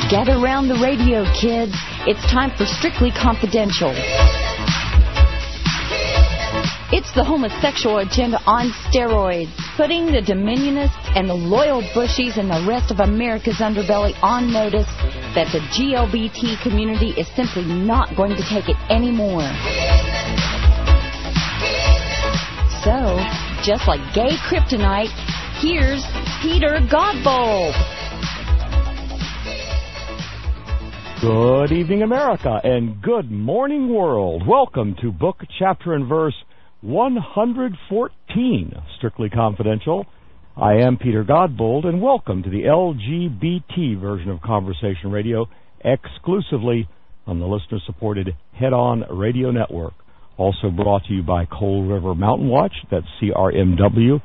Gather around the radio, kids. It's time for Strictly Confidential. It's the homosexual agenda on steroids, putting the Dominionists and the loyal Bushies and the rest of America's underbelly on notice that the GLBT community is simply not going to take it anymore. So, just like gay kryptonite, here's Peter Godbold. Good evening, America, and good morning, world. Welcome to Book, Chapter, and Verse 114, Strictly Confidential. I am Peter Godbold, and welcome to the LGBT version of Conversation Radio, exclusively on the listener-supported Head On Radio Network. Also brought to you by Coal River Mountain Watch. That's crmw.net.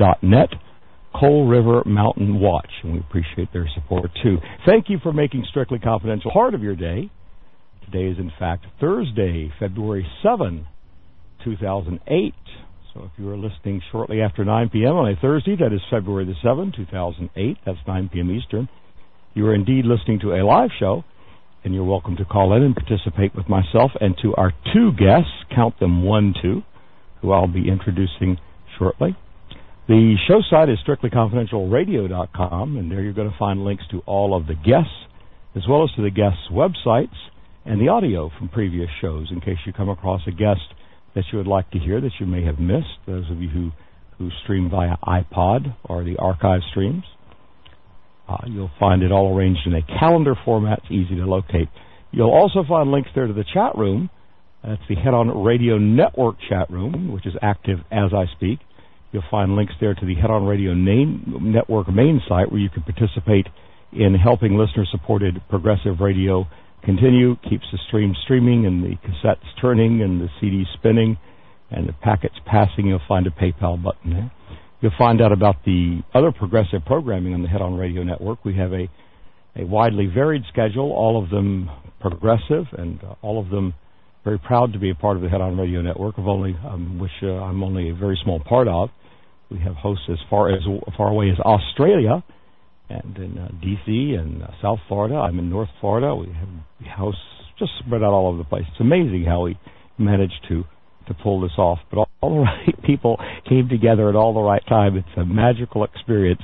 Coal River Mountain Watch, and we appreciate their support, too. Thank you for making Strictly Confidential part of your day. Today is, in fact, Thursday, February 7, 2008. So if you are listening shortly after 9 p.m. on a Thursday, that is February the 7th, 2008. That's 9 p.m. Eastern. You are indeed listening to a live show, and you're welcome to call in and participate with myself and to our two guests, count them 1, 2, who I'll be introducing shortly. The show site is strictlyconfidentialradio.com, and there you're going to find links to all of the guests, as well as to the guests' websites and the audio from previous shows, in case you come across a guest that you would like to hear that you may have missed, those of you who stream via iPod or the archive streams. You'll find it all arranged in a calendar format. It's easy to locate. You'll also find links there to the chat room. That's the Head On Radio Network chat room, which is active as I speak. You'll find links there to the Head On Radio Network main site, where you can participate in helping listener-supported progressive radio continue, keeps the stream streaming and the cassettes turning and the CDs spinning and the packets passing. You'll find a PayPal button there. You'll find out about the other progressive programming on the Head On Radio Network. We have a widely varied schedule, all of them progressive, and all of them very proud to be a part of the Head On Radio Network, which I'm only a very small part of. We have hosts as far away as Australia, and in D.C. and South Florida. I'm in North Florida. We have hosts just spread out all over the place. It's amazing how we managed to pull this off. But all the right people came together at all the right time. It's a magical experience,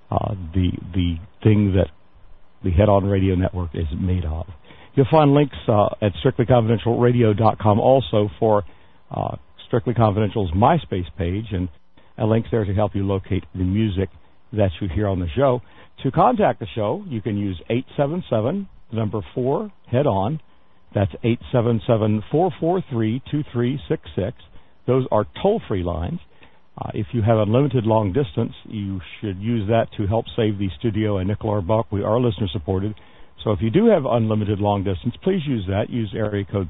the thing that the Head On Radio Network is made of. You'll find links at strictlyconfidentialradio.com also for Strictly Confidential's MySpace page, and links there to help you locate the music that you hear on the show. To contact the show, you can use 877-4-HEAD-ON. That's 877-443-2366. Those are toll-free lines. If you have unlimited long distance, you should use that to help save the studio and nickel or buck. We are listener-supported. So if you do have unlimited long distance, please use that. Use area code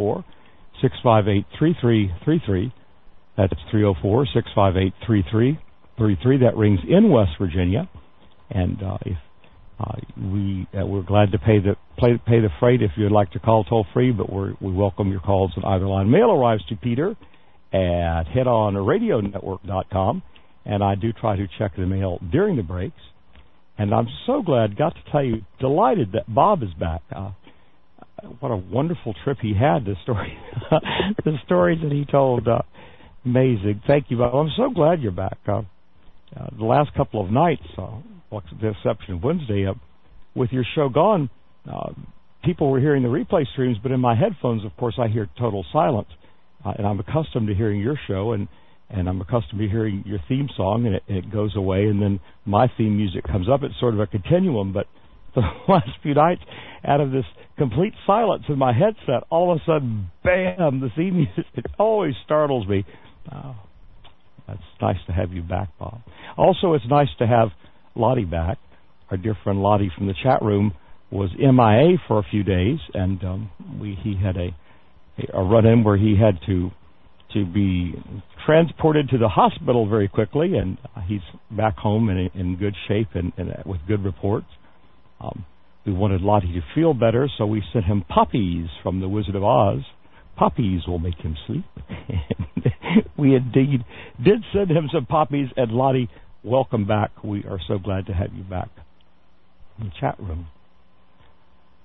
304-658-3333. That's 304-658-3333. That rings in West Virginia. And we're glad to pay the freight if you'd like to call toll free, but we welcome your calls on either line. Mail arrives to Peter at headonradionetwork.com, and I do try to check the mail during the breaks. And I'm so glad, got to tell you, delighted that Bob is back. What a wonderful trip he had. The stories that he told, amazing. Thank you, Bob. I'm so glad you're back. The last couple of nights, with the exception of Wednesday, with your show gone, people were hearing the replay streams, but in my headphones, of course, I hear total silence. And I'm accustomed to hearing your show, and I'm accustomed to hearing your theme song, and it goes away, and then my theme music comes up. It's sort of a continuum, but the last few nights, out of this complete silence in my headset, all of a sudden, bam, the theme music. It always startles me. That's nice to have you back, Bob. Also, it's nice to have Lottie back. Our dear friend Lottie from the chat room was MIA for a few days, and he had a run-in where he had to be transported to the hospital very quickly, and he's back home in good shape and with good reports. We wanted Lottie to feel better, so we sent him puppies from the Wizard of Oz. Puppies will make him sleep. We indeed did send him some puppies, and Lottie, welcome back. We are so glad to have you back in the chat room.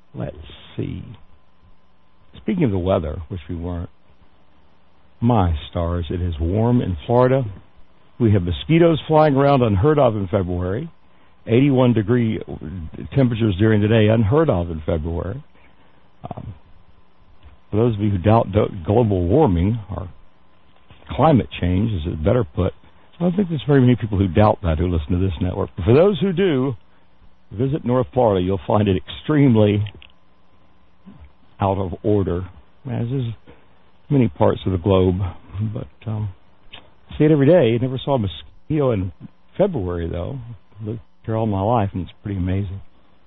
let's see. Speaking of the weather, which we weren't, my stars, it is warm in Florida. We have mosquitoes flying around unheard of in February. 81-degree temperatures during the day, unheard of in February. For those of you who doubt global warming or climate change, is it better put, I don't think there's very many people who doubt that who listen to this network. But for those who do, visit North Florida. You'll find it extremely out of order, as is many parts of the globe. But I see it every day. I never saw a mosquito in February, though. I've lived here all my life, and it's pretty amazing.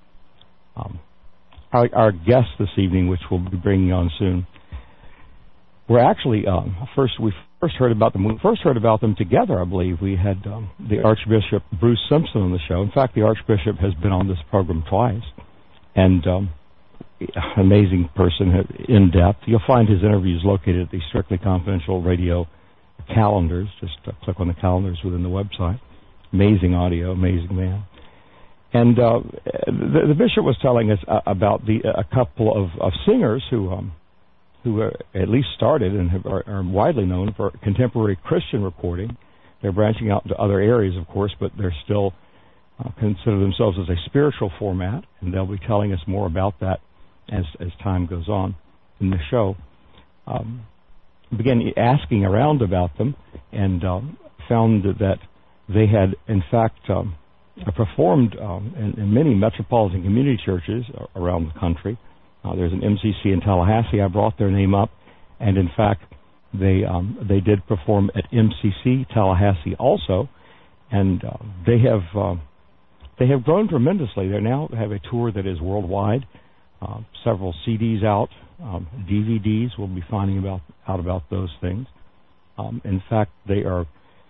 Our guests this evening, which we'll be bringing on soon, were actually we first heard about them. When we first heard about them together, I believe we had the Archbishop Bruce Simpson on the show. In fact, the Archbishop has been on this program twice, and amazing person, in depth. You'll find his interviews located at the Strictly Confidential Radio calendars. Just click on the calendars within the website. Amazing audio, amazing man. And the bishop was telling us about a couple of singers who at least started and are widely known for contemporary Christian recording. They're branching out into other areas, of course, but they're still consider themselves as a spiritual format, and they'll be telling us more about that as time goes on in the show. Began asking around about them and found that they had, in fact, performed in many metropolitan community churches around the country. There's an MCC in Tallahassee. I brought their name up, and in fact, they did perform at MCC Tallahassee also, and they have grown tremendously. They now have a tour that is worldwide. Several CDs out, DVDs. We'll be finding out about those things. In fact, they are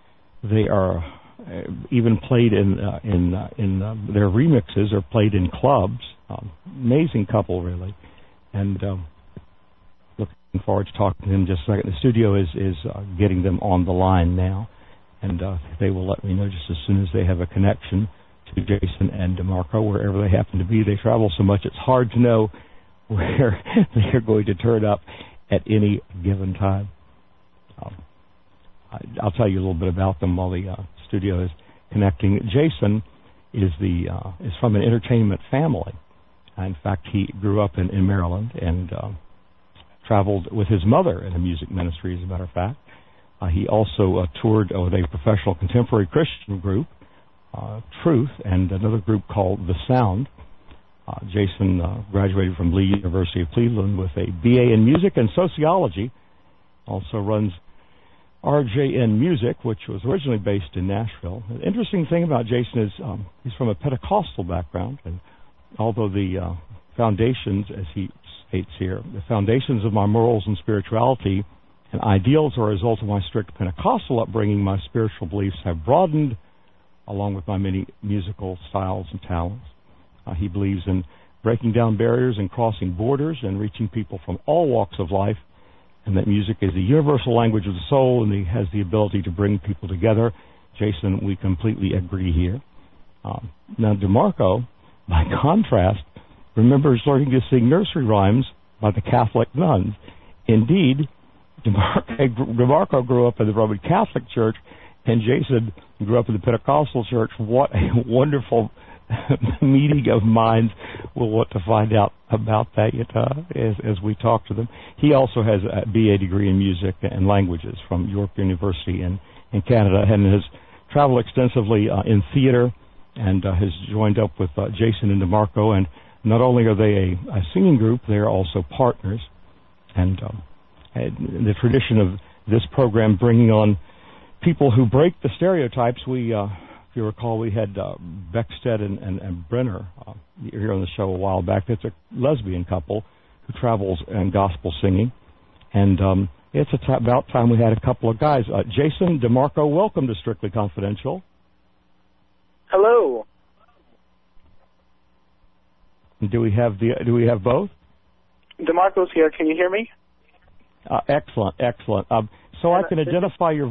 even played in their remixes are played in clubs. Amazing couple, really, and looking forward to talking to them in just a second. The studio is getting them on the line now, and they will let me know just as soon as they have a connection to Jason and DeMarco, wherever they happen to be. They travel so much, it's hard to know where they're going to turn up at any given time. I'll tell you a little bit about them while the studio is connecting. Jason is from an entertainment family. In fact, he grew up in Maryland and traveled with his mother in a music ministry, as a matter of fact. He also toured with a professional contemporary Christian group, Truth, and another group called The Sound. Jason graduated from Lee University of Cleveland with a BA in Music and Sociology. Also runs RJN Music, which was originally based in Nashville. The interesting thing about Jason is he's from a Pentecostal background, and although the foundations, as he states here, the foundations of my morals and spirituality and ideals are a result of my strict Pentecostal upbringing, my spiritual beliefs have broadened along with my many musical styles and talents. He believes in breaking down barriers and crossing borders and reaching people from all walks of life, and that music is the universal language of the soul, and he has the ability to bring people together. Jason, we completely agree here. Now, DeMarco, by contrast, remembers learning to sing nursery rhymes by the Catholic nuns. Indeed, DeMarco grew up in the Roman Catholic Church, and Jason grew up in the Pentecostal Church. What a wonderful meeting of minds. We'll want to find out about that as we talk to them. He also has a BA degree in music and languages from York University in Canada, and has traveled extensively in theater, and has joined up with Jason and DeMarco. And not only are they a singing group, they are also partners. And the tradition of this program bringing on people who break the stereotypes, if you recall, we had Beckstead and Brenner here on the show a while back. It's a lesbian couple who travels in gospel singing. And it's about time we had a couple of guys. Jason, DeMarco, welcome to Strictly Confidential. Hello. Do we have both? DeMarco's here. Can you hear me? Excellent. So I can identify your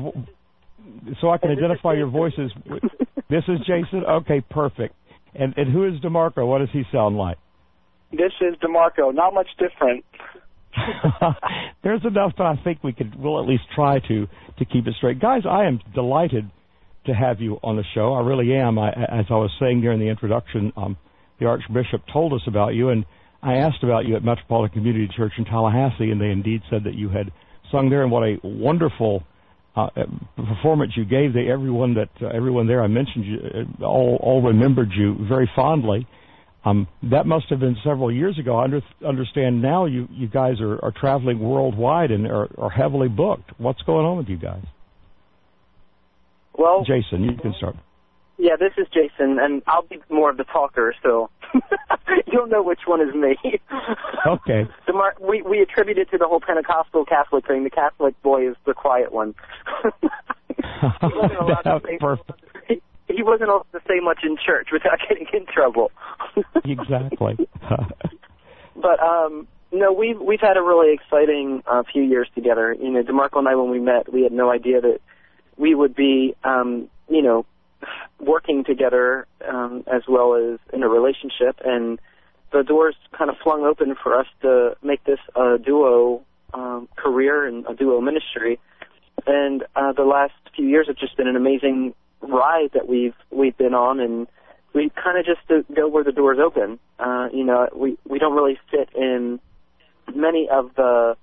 voices. This is Jason. Okay, perfect. And who is DeMarco? What does he sound like? This is DeMarco. Not much different. There's enough that I think we'll at least try to keep it straight. Guys, I am delighted to have you on the show. I really am. As I was saying during the introduction, the Archbishop told us about you, and I asked about you at Metropolitan Community Church in Tallahassee, and they indeed said that you had sung there, and what a wonderful performance you gave. Everyone there, I mentioned you, all remembered you very fondly. That must have been several years ago. I understand now you guys are traveling worldwide and are heavily booked. What's going on with you guys? Well, Jason, you can start. Yeah, this is Jason, and I'll be more of the talker, so you'll know which one is me. Okay. We attribute it to the whole Pentecostal Catholic thing. The Catholic boy is the quiet one. He wasn't allowed to say much in church without getting in trouble. Exactly. But no, we've had a really exciting few years together. You know, DeMarco and I, when we met, we had no idea that we would be, working together as well as in a relationship, and the doors kind of flung open for us to make this a duo career and a duo ministry. And the last few years have just been an amazing ride that we've been on, and we kind of just go where the doors open. We don't really fit in many of the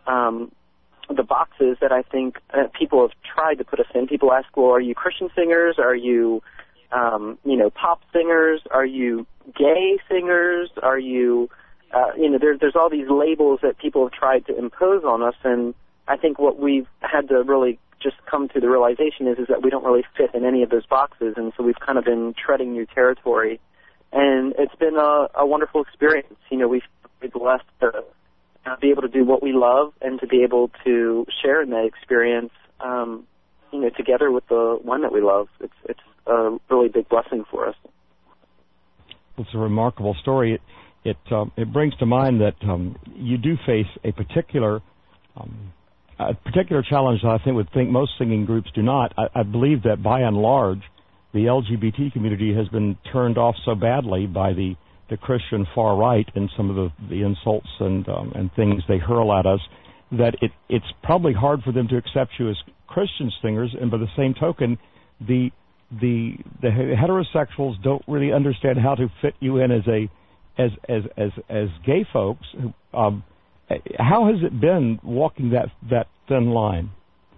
boxes that I think people have tried to put us in. People ask, well, are you Christian singers? Are you, pop singers? Are you gay singers? Are you, there's all these labels that people have tried to impose on us, and I think what we've had to really just come to the realization is that we don't really fit in any of those boxes, and so we've kind of been treading new territory, and it's been a wonderful experience. We've been blessed to be able to do what we love and to be able to share in that experience, together with the one that we love. It's a really big blessing for us. It's a remarkable story. It brings to mind that you do face a particular challenge that I would think most singing groups do not. I believe that by and large, the LGBT community has been turned off so badly by the Christian far right and some of the insults and things they hurl at us, that it's probably hard for them to accept you as Christian singers. And by the same token, the heterosexuals don't really understand how to fit you in as gay folks. How has it been walking that thin line?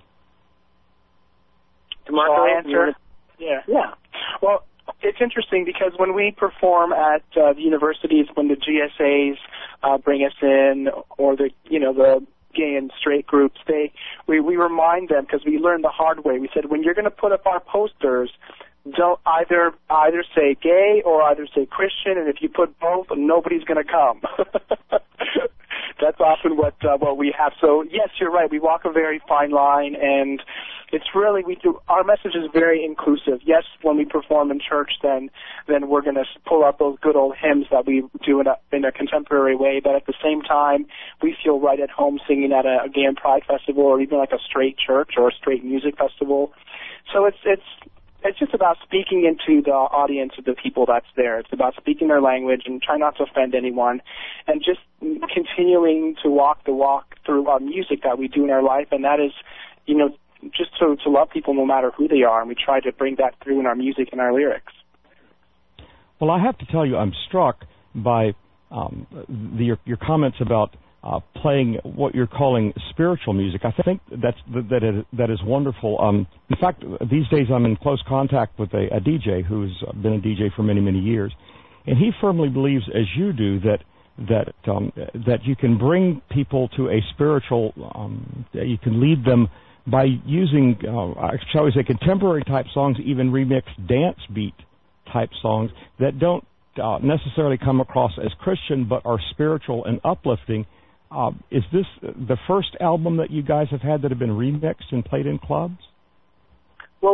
I'll answer. Yeah. Well, it's interesting because when we perform at the universities, when the GSAs bring us in, or the gay and straight groups, we remind them, because we learned the hard way. We said, when you're going to put up our posters, don't either say gay or either say Christian, and if you put both, nobody's going to come. That's often what we have. So yes, you're right. We walk a very fine line, and it's really our message is very inclusive. Yes, when we perform in church, then we're going to pull out those good old hymns that we do in a contemporary way. But at the same time, we feel right at home singing at a gay and pride festival, or even like a straight church or a straight music festival. So it's just about speaking into the audience of the people that's there. It's about speaking their language and trying not to offend anyone, and just continuing to walk the walk through our music that we do in our life, and that is, just to love people no matter who they are, and we try to bring that through in our music and our lyrics. Well, I have to tell you, I'm struck by your comments about playing what you're calling spiritual music. I think that is wonderful. In fact, these days I'm in close contact with a DJ who's been a DJ for many, many years, and he firmly believes, as you do, that you can bring people to a spiritual, you can lead them by using, shall we say, contemporary type songs, even remixed dance beat type songs that don't necessarily come across as Christian but are spiritual and uplifting. Is this the first album that you guys have had that have been remixed and played in clubs? Well,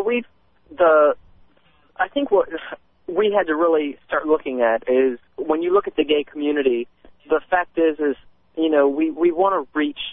I think what we had to really start looking at is, when you look at the gay community, the fact is we want to reach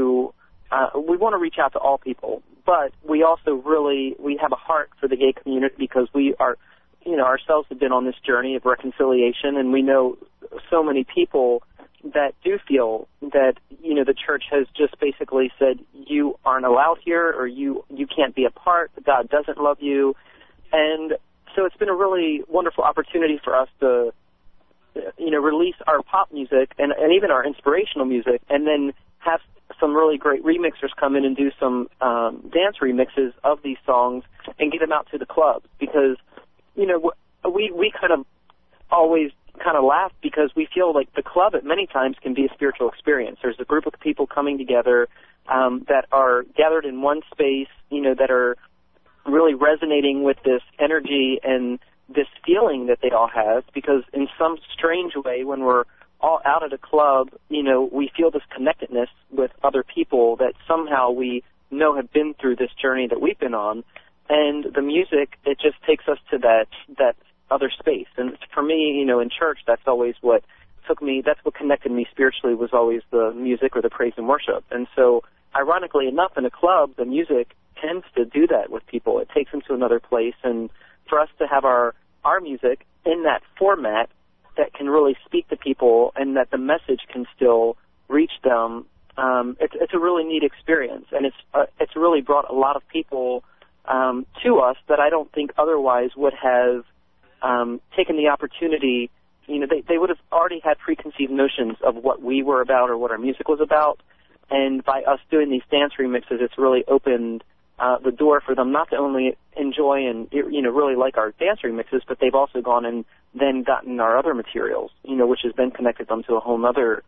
out to all people, but we also we have a heart for the gay community, because we are, ourselves have been on this journey of reconciliation, and we know so many people that do feel that, you know, the church has just basically said, you aren't allowed here, or you can't be a part, God doesn't love you. And so it's been a really wonderful opportunity for us to, you know, release our pop music and even our inspirational music, and then have some really great remixers come in and do some dance remixes of these songs and get them out to the clubs. Because, you know, we kind of always kind of laugh because we feel like the club at many times can be a spiritual experience. There's a group of people coming together that are gathered in one space, you know, that are really resonating with this energy and this feeling that they all have, because in some strange way, when we're all out at a club, you know, we feel this connectedness with other people that somehow we know have been through this journey that we've been on. And the music, it just takes us to that other space. And for me, you know, in church, that's always what took me, that's what connected me spiritually, was always the music or the praise and worship. And so, ironically enough, in a club, the music tends to do that with people. It takes them to another place. And for us to have our music in that format that can really speak to people and that the message can still reach them, it's a really neat experience. And it's really brought a lot of people to us that I don't think otherwise would have taken the opportunity. You know, they would have already had preconceived notions of what we were about or what our music was about. And by us doing these dance remixes, it's really opened the door for them not to only enjoy and, you know, really like our dance remixes, but they've also gone and then gotten our other materials, you know, which has then connected them to a whole other,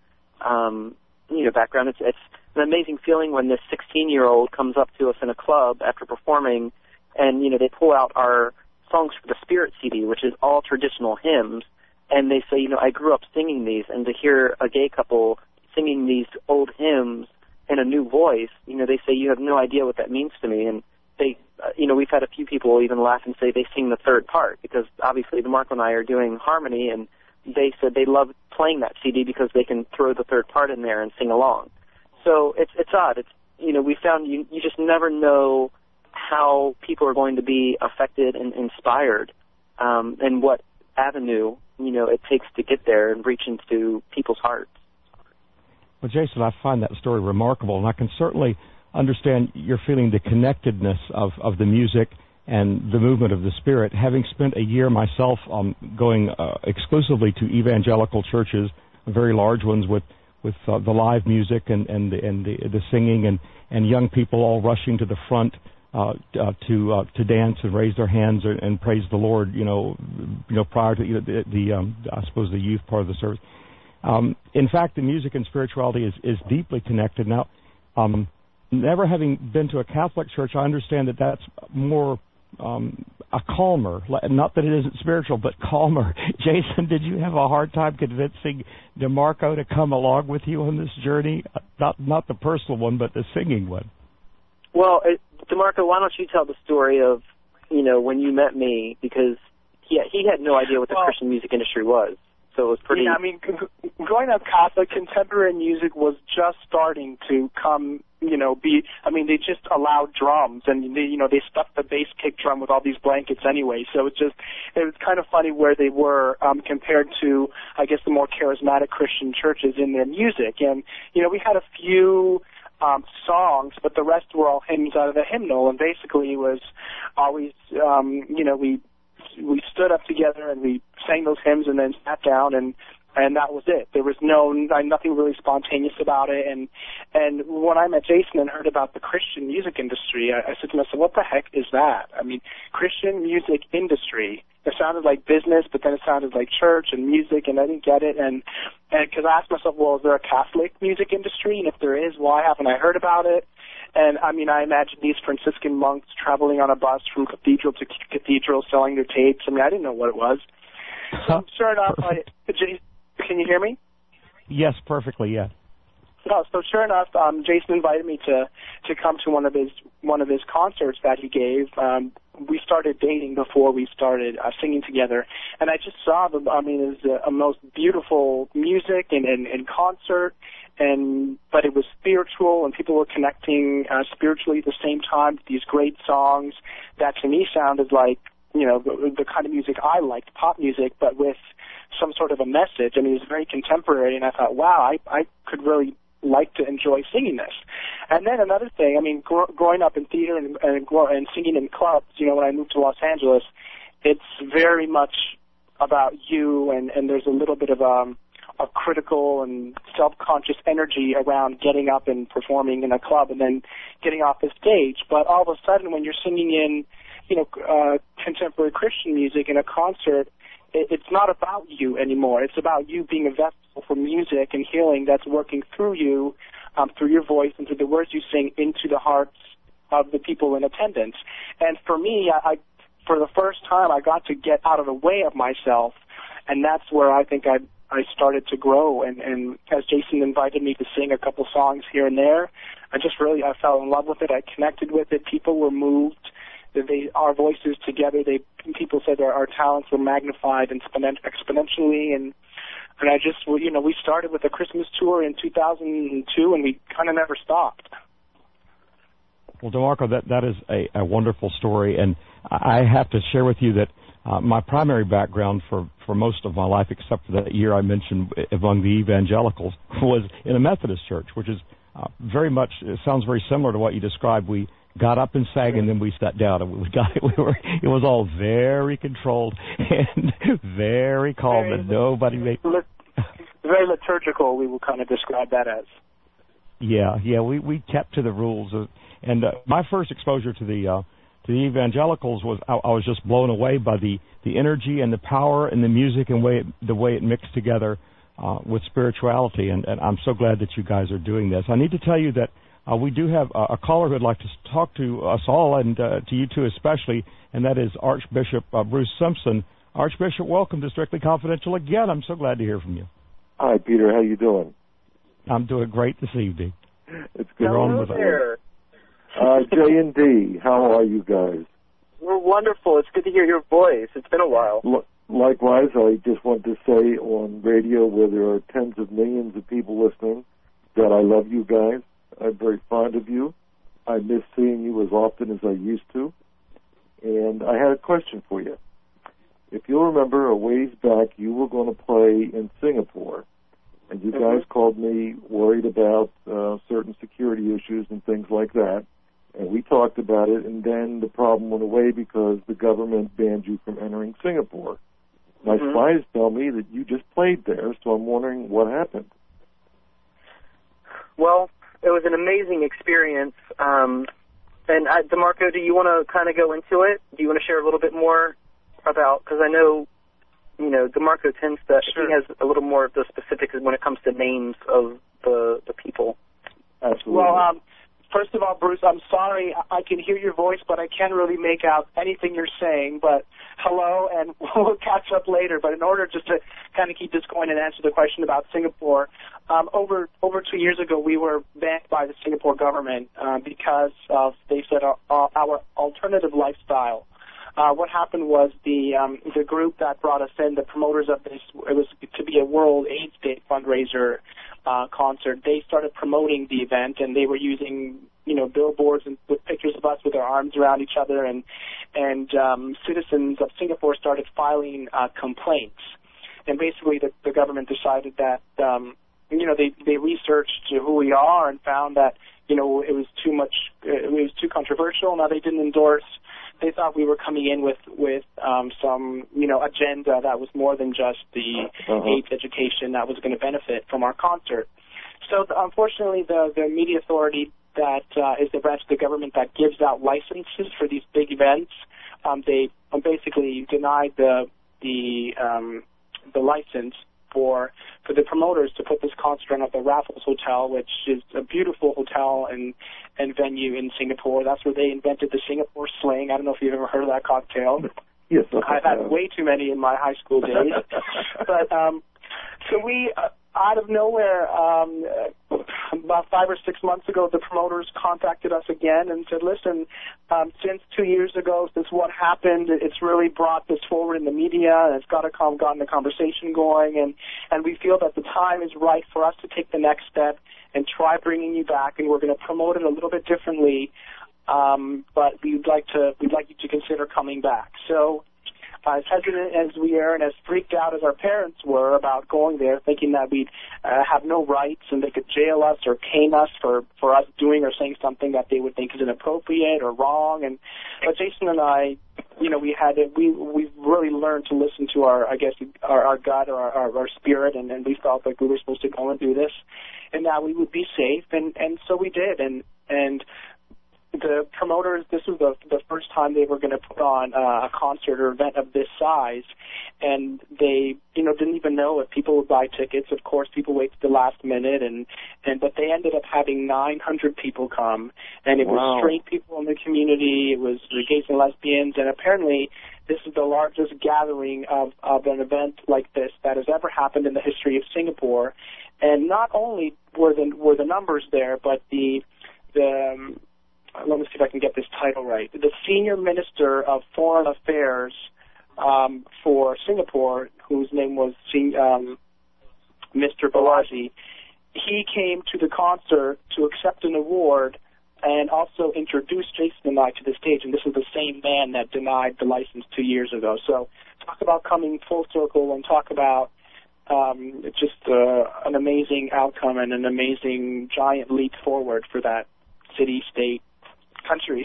you know, background. It's an amazing feeling when this 16-year-old comes up to us in a club after performing, and, you know, they pull out our Songs for the Spirit CD, which is all traditional hymns, and they say, you know, I grew up singing these, and to hear a gay couple singing these old hymns in a new voice, you know, they say, you have no idea what that means to me. And they, you know, we've had a few people even laugh and say they sing the third part, because obviously DeMarco and I are doing harmony, and they said they love playing that CD because they can throw the third part in there and sing along. So it's odd. It's, you know, we found you just never know how people are going to be affected and inspired, and what avenue, you know, it takes to get there and reach into people's hearts. Well, Jason, I find that story remarkable, and I can certainly understand you're feeling the connectedness of the music and the movement of the Spirit. Having spent a year myself going exclusively to evangelical churches, very large ones with the live music and the singing and young people all rushing to the front to dance and raise their hands and praise the Lord, you know, prior to the I suppose the youth part of the service. In fact, the music and spirituality is deeply connected. Now, never having been to a Catholic church, I understand that that's more a calmer, not that it isn't spiritual, but calmer. Jason, did you have a hard time convincing DeMarco to come along with you on this journey? Not the personal one, but the singing one. Well, DeMarco, why don't you tell the story of, you know, when you met me, because he had no idea what the Christian music industry was. So it was pretty... Yeah, I mean, growing up Catholic, contemporary music was just starting to come, you know, they just allowed drums, and, they stuffed the bass kick drum with all these blankets anyway. So it was kind of funny where they were compared to, I guess, the more charismatic Christian churches in their music. And, we had a few songs, but the rest were all hymns out of the hymnal, and basically it was always, we stood up together and we sang those hymns and then sat down, and that was it. There was nothing really spontaneous about it. And when I met Jason and heard about the Christian music industry, I said to myself, what the heck is that? I mean, Christian music industry. It sounded like business, but then it sounded like church and music, and I didn't get it. And because I asked myself, well, is there a Catholic music industry? And if there is, why haven't I heard about it? And, I imagine these Franciscan monks traveling on a bus from cathedral to cathedral selling their tapes. I didn't know what it was. So, sure enough, can you hear me? Yes, perfectly, yeah. So sure enough, Jason invited me to come to one of his concerts that he gave. We started dating before we started singing together, and I just saw it was a most beautiful music and concert, but it was spiritual, and people were connecting spiritually at the same time to these great songs that to me sounded like the kind of music I liked, pop music, but with some sort of a message. I mean, it was very contemporary, and I thought, wow, I could really like to enjoy singing this. And then another thing, I mean, growing up in theater and singing in clubs, when I moved to Los Angeles, it's very much about you, and there's a little bit of a critical and self-conscious energy around getting up and performing in a club and then getting off the stage. But all of a sudden, when you're singing in, contemporary Christian music in a concert, it's not about you anymore. It's about you being a vessel for music and healing that's working through you, through your voice and through the words you sing into the hearts of the people in attendance. And for me, I for the first time, I got to get out of the way of myself, and that's where I think I started to grow. And as Jason invited me to sing a couple songs here and there, I fell in love with it. I connected with it. People were moved. Our voices together, people said our talents were magnified exponentially, and I just, we started with a Christmas tour in 2002, and we kind of never stopped. Well, DeMarco, that is a wonderful story, and I have to share with you that my primary background for most of my life, except for that year I mentioned among the evangelicals, was in a Methodist church, which is very much, it sounds very similar to what you described. We got up and sang, and then we sat down, and it was all very controlled and very calm, and nobody made... Very liturgical, we will kind of describe that as. Yeah, we kept to the rules. And my first exposure to the evangelicals was I was just blown away by the energy and the power and the music and the way it mixed together with spirituality. And I'm so glad that you guys are doing this. I need to tell you that we do have a caller who would like to talk to us all, and to you two especially, and that is Archbishop Bruce Simpson. Archbishop, welcome to Strictly Confidential again. I'm so glad to hear from you. Hi, Peter. How you doing? I'm doing great this evening. It's good. Hello there. J&D, how are you guys? We're wonderful. It's good to hear your voice. It's been a while. Likewise, I just want to say on radio where there are tens of millions of people listening that I love you guys. I'm very fond of you. I miss seeing you as often as I used to. And I had a question for you. If you'll remember, a ways back, you were going to play in Singapore. And you guys called me worried about certain security issues and things like that. And we talked about it, and then the problem went away because the government banned you from entering Singapore. My spies tell me that you just played there, so I'm wondering what happened. Well, it was an amazing experience. And DeMarco, do you want to kind of go into it? Do you want to share a little bit more about, because I know, DeMarco tends to, he has a little more of the specifics when it comes to names of the people. Absolutely. Well, first of all, Bruce, I'm sorry. I can hear your voice, but I can't really make out anything you're saying. But hello, and we'll catch up later. But in order just to kind of keep this going and answer the question about Singapore, over 2 years ago, we were banned by the Singapore government because of, they said, our alternative lifestyle. What happened was the group that brought us in, the promoters of this, it was to be a World AIDS Day fundraiser concert. They started promoting the event, and they were using, billboards and with pictures of us with our arms around each other, and citizens of Singapore started filing complaints. And basically, the government decided that, they researched who we are and found that, it was too controversial. Now, they didn't endorse. They thought we were coming in with some, agenda that was more than just the AIDS education that was going to benefit from our concert. So, unfortunately, the media authority that is the branch of the government that gives out licenses for these big events, they basically denied the license for the promoters to put this concert on at the Raffles Hotel, which is a beautiful hotel and venue in Singapore. That's where they invented the Singapore sling. I don't know if you've ever heard of that cocktail. Yes, I've had way too many in my high school days. But so we, out of nowhere, about 5 or 6 months ago, the promoters contacted us again and said, listen, since 2 years ago, since what happened, it's really brought this forward in the media, and it's gotten the conversation going, and we feel that the time is right for us to take the next step and try bringing you back, and we're going to promote it a little bit differently. but we'd like you to consider coming back. So, as hesitant as we are and as freaked out as our parents were about going there, thinking that we'd have no rights and they could jail us or cane us for us doing or saying something that they would think is inappropriate or wrong. But Jason and I, we've really learned to listen to our gut or our spirit, and we felt like we were supposed to go and do this, and that we would be safe, and so we did, and the promoters, this was the first time they were going to put on a concert or event of this size, and they, didn't even know if people would buy tickets. Of course, people wait to the last minute, but they ended up having 900 people come, and it was straight people in the community, it was the gays and lesbians, and apparently this is the largest gathering of an event like this that has ever happened in the history of Singapore. And not only were the numbers there, but the let me see if I can get this title right. The Senior Minister of Foreign Affairs for Singapore, whose name was Mr. Balaji, he came to the concert to accept an award and also introduce Jason and I to the stage, and this is the same man that denied the license 2 years ago. So talk about coming full circle and talk about just an amazing outcome and an amazing giant leap forward for that city, state, country.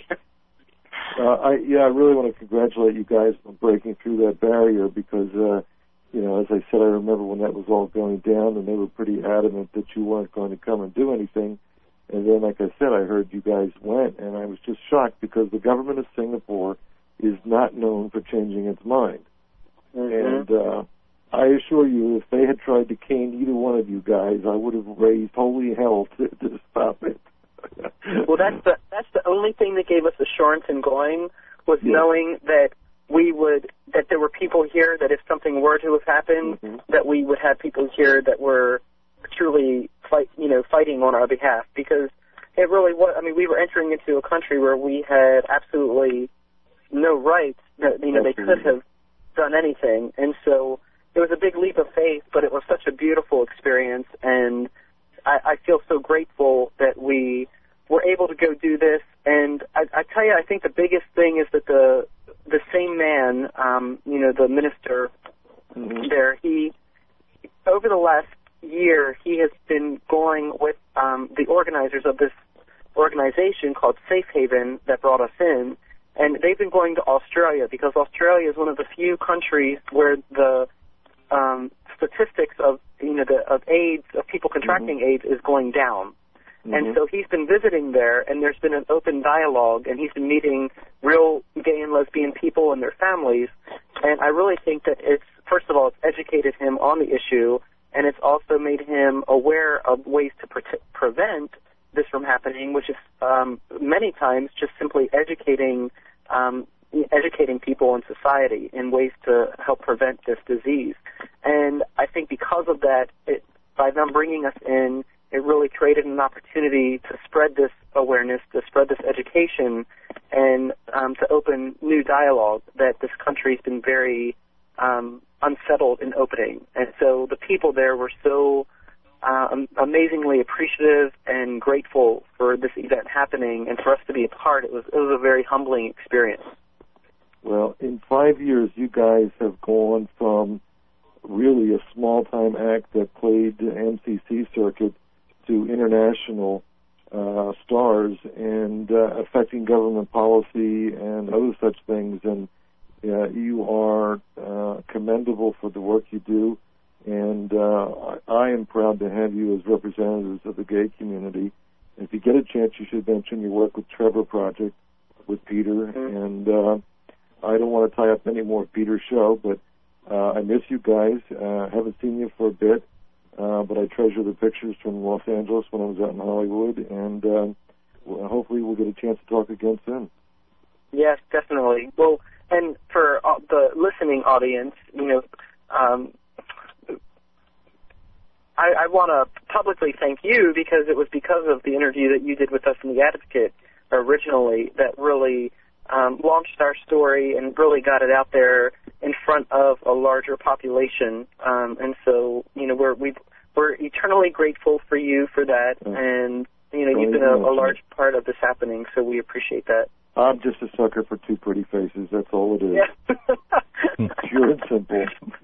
I really want to congratulate you guys on breaking through that barrier because, as I said, I remember when that was all going down and they were pretty adamant that you weren't going to come and do anything. And then, like I said, I heard you guys went, and I was just shocked because the government of Singapore is not known for changing its mind. Mm-hmm. And I assure you, if they had tried to cane either one of you guys, I would have raised holy hell to stop it. Well, that's the only thing that gave us assurance in going was knowing that that there were people here that if something were to have happened, that we would have people here that were truly fighting on our behalf, because it really was. I mean, we were entering into a country where we had absolutely no rights. That they could have done anything, and so it was a big leap of faith. But it was such a beautiful experience, and I feel so grateful that we were able to go do this. And I tell you, I think the biggest thing is that the same man, the minister there, he over the last year, he has been going with the organizers of this organization called Safe Haven that brought us in, and they've been going to Australia because Australia is one of the few countries where the statistics of of AIDS, of people contracting AIDS, is going down. And so he's been visiting there, and there's been an open dialogue, and he's been meeting real gay and lesbian people and their families. And I really think that first of all, it's educated him on the issue, and it's also made him aware of ways to prevent this from happening, which is many times just simply educating people in society in ways to help prevent this disease. And I think because of that, by them bringing us in, it really created an opportunity to spread this awareness, to spread this education, and to open new dialogue that this country's been very unsettled in opening. And so the people there were so amazingly appreciative and grateful for this event happening, and for us to be a part. It was a very humbling experience. Well, in 5 years, you guys have gone from really a small-time act that played the MCC circuit to international stars and affecting government policy and other such things. And you are commendable for the work you do. And I am proud to have you as representatives of the gay community. And if you get a chance, you should mention your work with Trevor Project with Peter. And I don't want to tie up any more of Peter's show, but I miss you guys. Haven't seen you for a bit. But I treasure the pictures from Los Angeles when I was out in Hollywood, and hopefully we'll get a chance to talk again soon. Yes, definitely. Well, and for the listening audience, I want to publicly thank you because it was because of the interview that you did with us in The Advocate originally that really launched our story and really got it out there in front of a larger population. And so, we're eternally grateful for you for that. And, you've been a large part of this happening, so we appreciate that. I'm just a sucker for two pretty faces. That's all it is. Yeah. Pure and simple.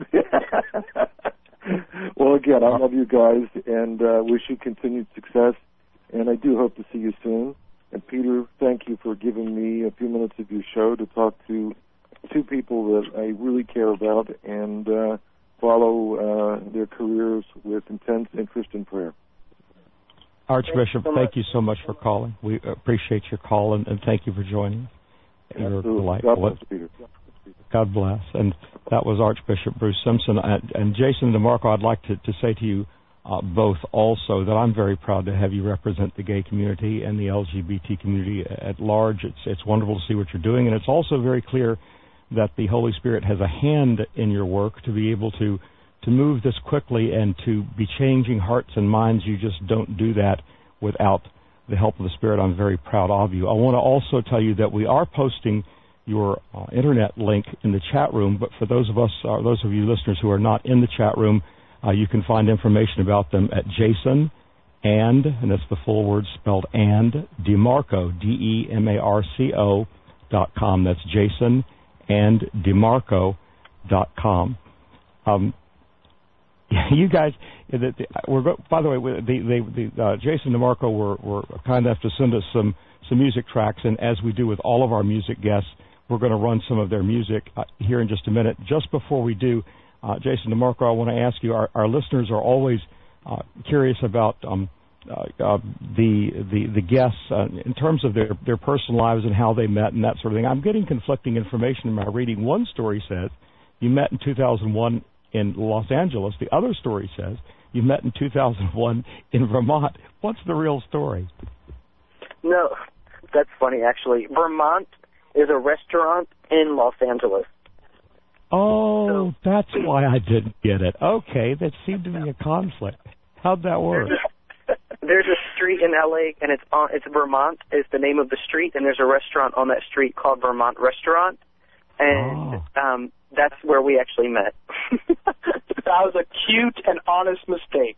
Well, again, I love you guys and wish you continued success. And I do hope to see you soon. And Peter, thank you for giving me a few minutes of your show to talk to two people that I really care about and follow their careers with intense interest and prayer. Archbishop, thank you so much for calling. We appreciate your call, and thank you for joining us. You're delightful. God bless, Peter. God bless. And that was Archbishop Bruce Simpson. And Jason DeMarco, I'd like to say to you both also that I'm very proud to have you represent the gay community and the LGBT community at large. It's wonderful to see what you're doing, and it's also very clear that the Holy Spirit has a hand in your work to be able to move this quickly and to be changing hearts and minds. You just don't do that without the help of the Spirit. I'm very proud of you. I want to also tell you that we are posting your internet link in the chat room, but for those of you listeners who are not in the chat room, you can find information about them at Jason and that's the full word spelled and, DeMarco, DeMarco.com. That's Jason and DeMarco.com. You guys, by the way, Jason DeMarco were kind enough to send us some music tracks, and as we do with all of our music guests, we're going to run some of their music here in just a minute. Just before we do, Jason DeMarco, I want to ask you, our listeners are always curious about the guests in terms of their personal lives and how they met and that sort of thing. I'm getting conflicting information in my reading. One story says you met in 2001 in Los Angeles. The other story says you met in 2001 in Vermont. What's the real story? No, that's funny, actually. Vermont is a restaurant in Los Angeles. Oh, that's why I didn't get it. Okay, that seemed to be a conflict. How'd that work? There's a street in L.A., and it's Vermont is the name of the street, and there's a restaurant on that street called Vermont Restaurant, and that's where we actually met. That was a cute and honest mistake.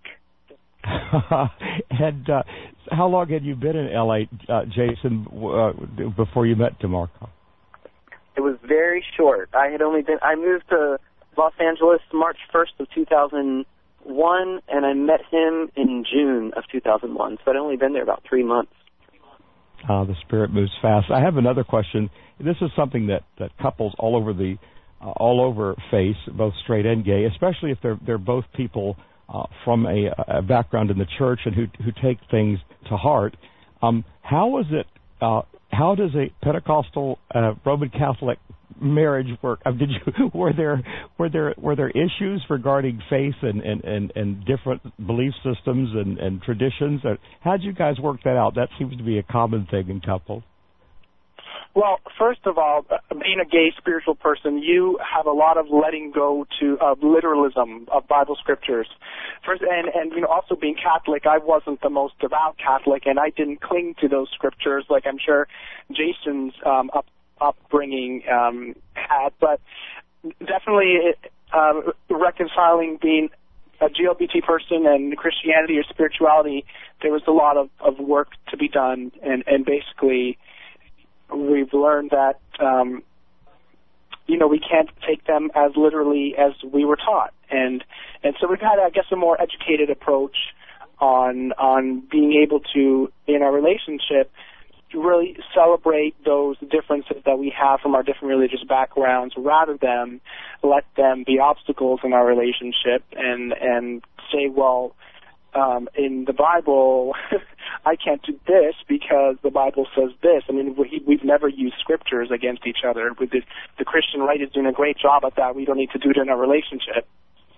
And how long had you been in L.A., Jason, before you met DeMarco? It was very short. I moved to Los Angeles March 1st of 2001, and I met him in June of 2001, so I'd only been there about 3 months. The Spirit moves fast. I have another question. This is something that couples all over face, both straight and gay, especially if they're both people from a background in the church and who take things to heart. How does a Pentecostal Roman Catholic marriage work? Were there issues regarding faith and different belief systems and traditions? How'd you guys work that out? That seems to be a common thing in couples. Well, first of all, being a gay spiritual person, you have a lot of letting go of literalism of Bible scriptures. First, and also being Catholic, I wasn't the most devout Catholic, and I didn't cling to those scriptures like I'm sure Jason's upbringing had. But definitely reconciling being a GLBT person and Christianity or spirituality, there was a lot of work to be done, and basically we've learned that, we can't take them as literally as we were taught. And so we've had, I guess, a more educated approach on being able to, in our relationship, really celebrate those differences that we have from our different religious backgrounds rather than let them be obstacles in our relationship and say, well, in the Bible, I can't do this because the Bible says this. I mean, we've never used scriptures against each other. The Christian right is doing a great job at that. We don't need to do it in our relationship.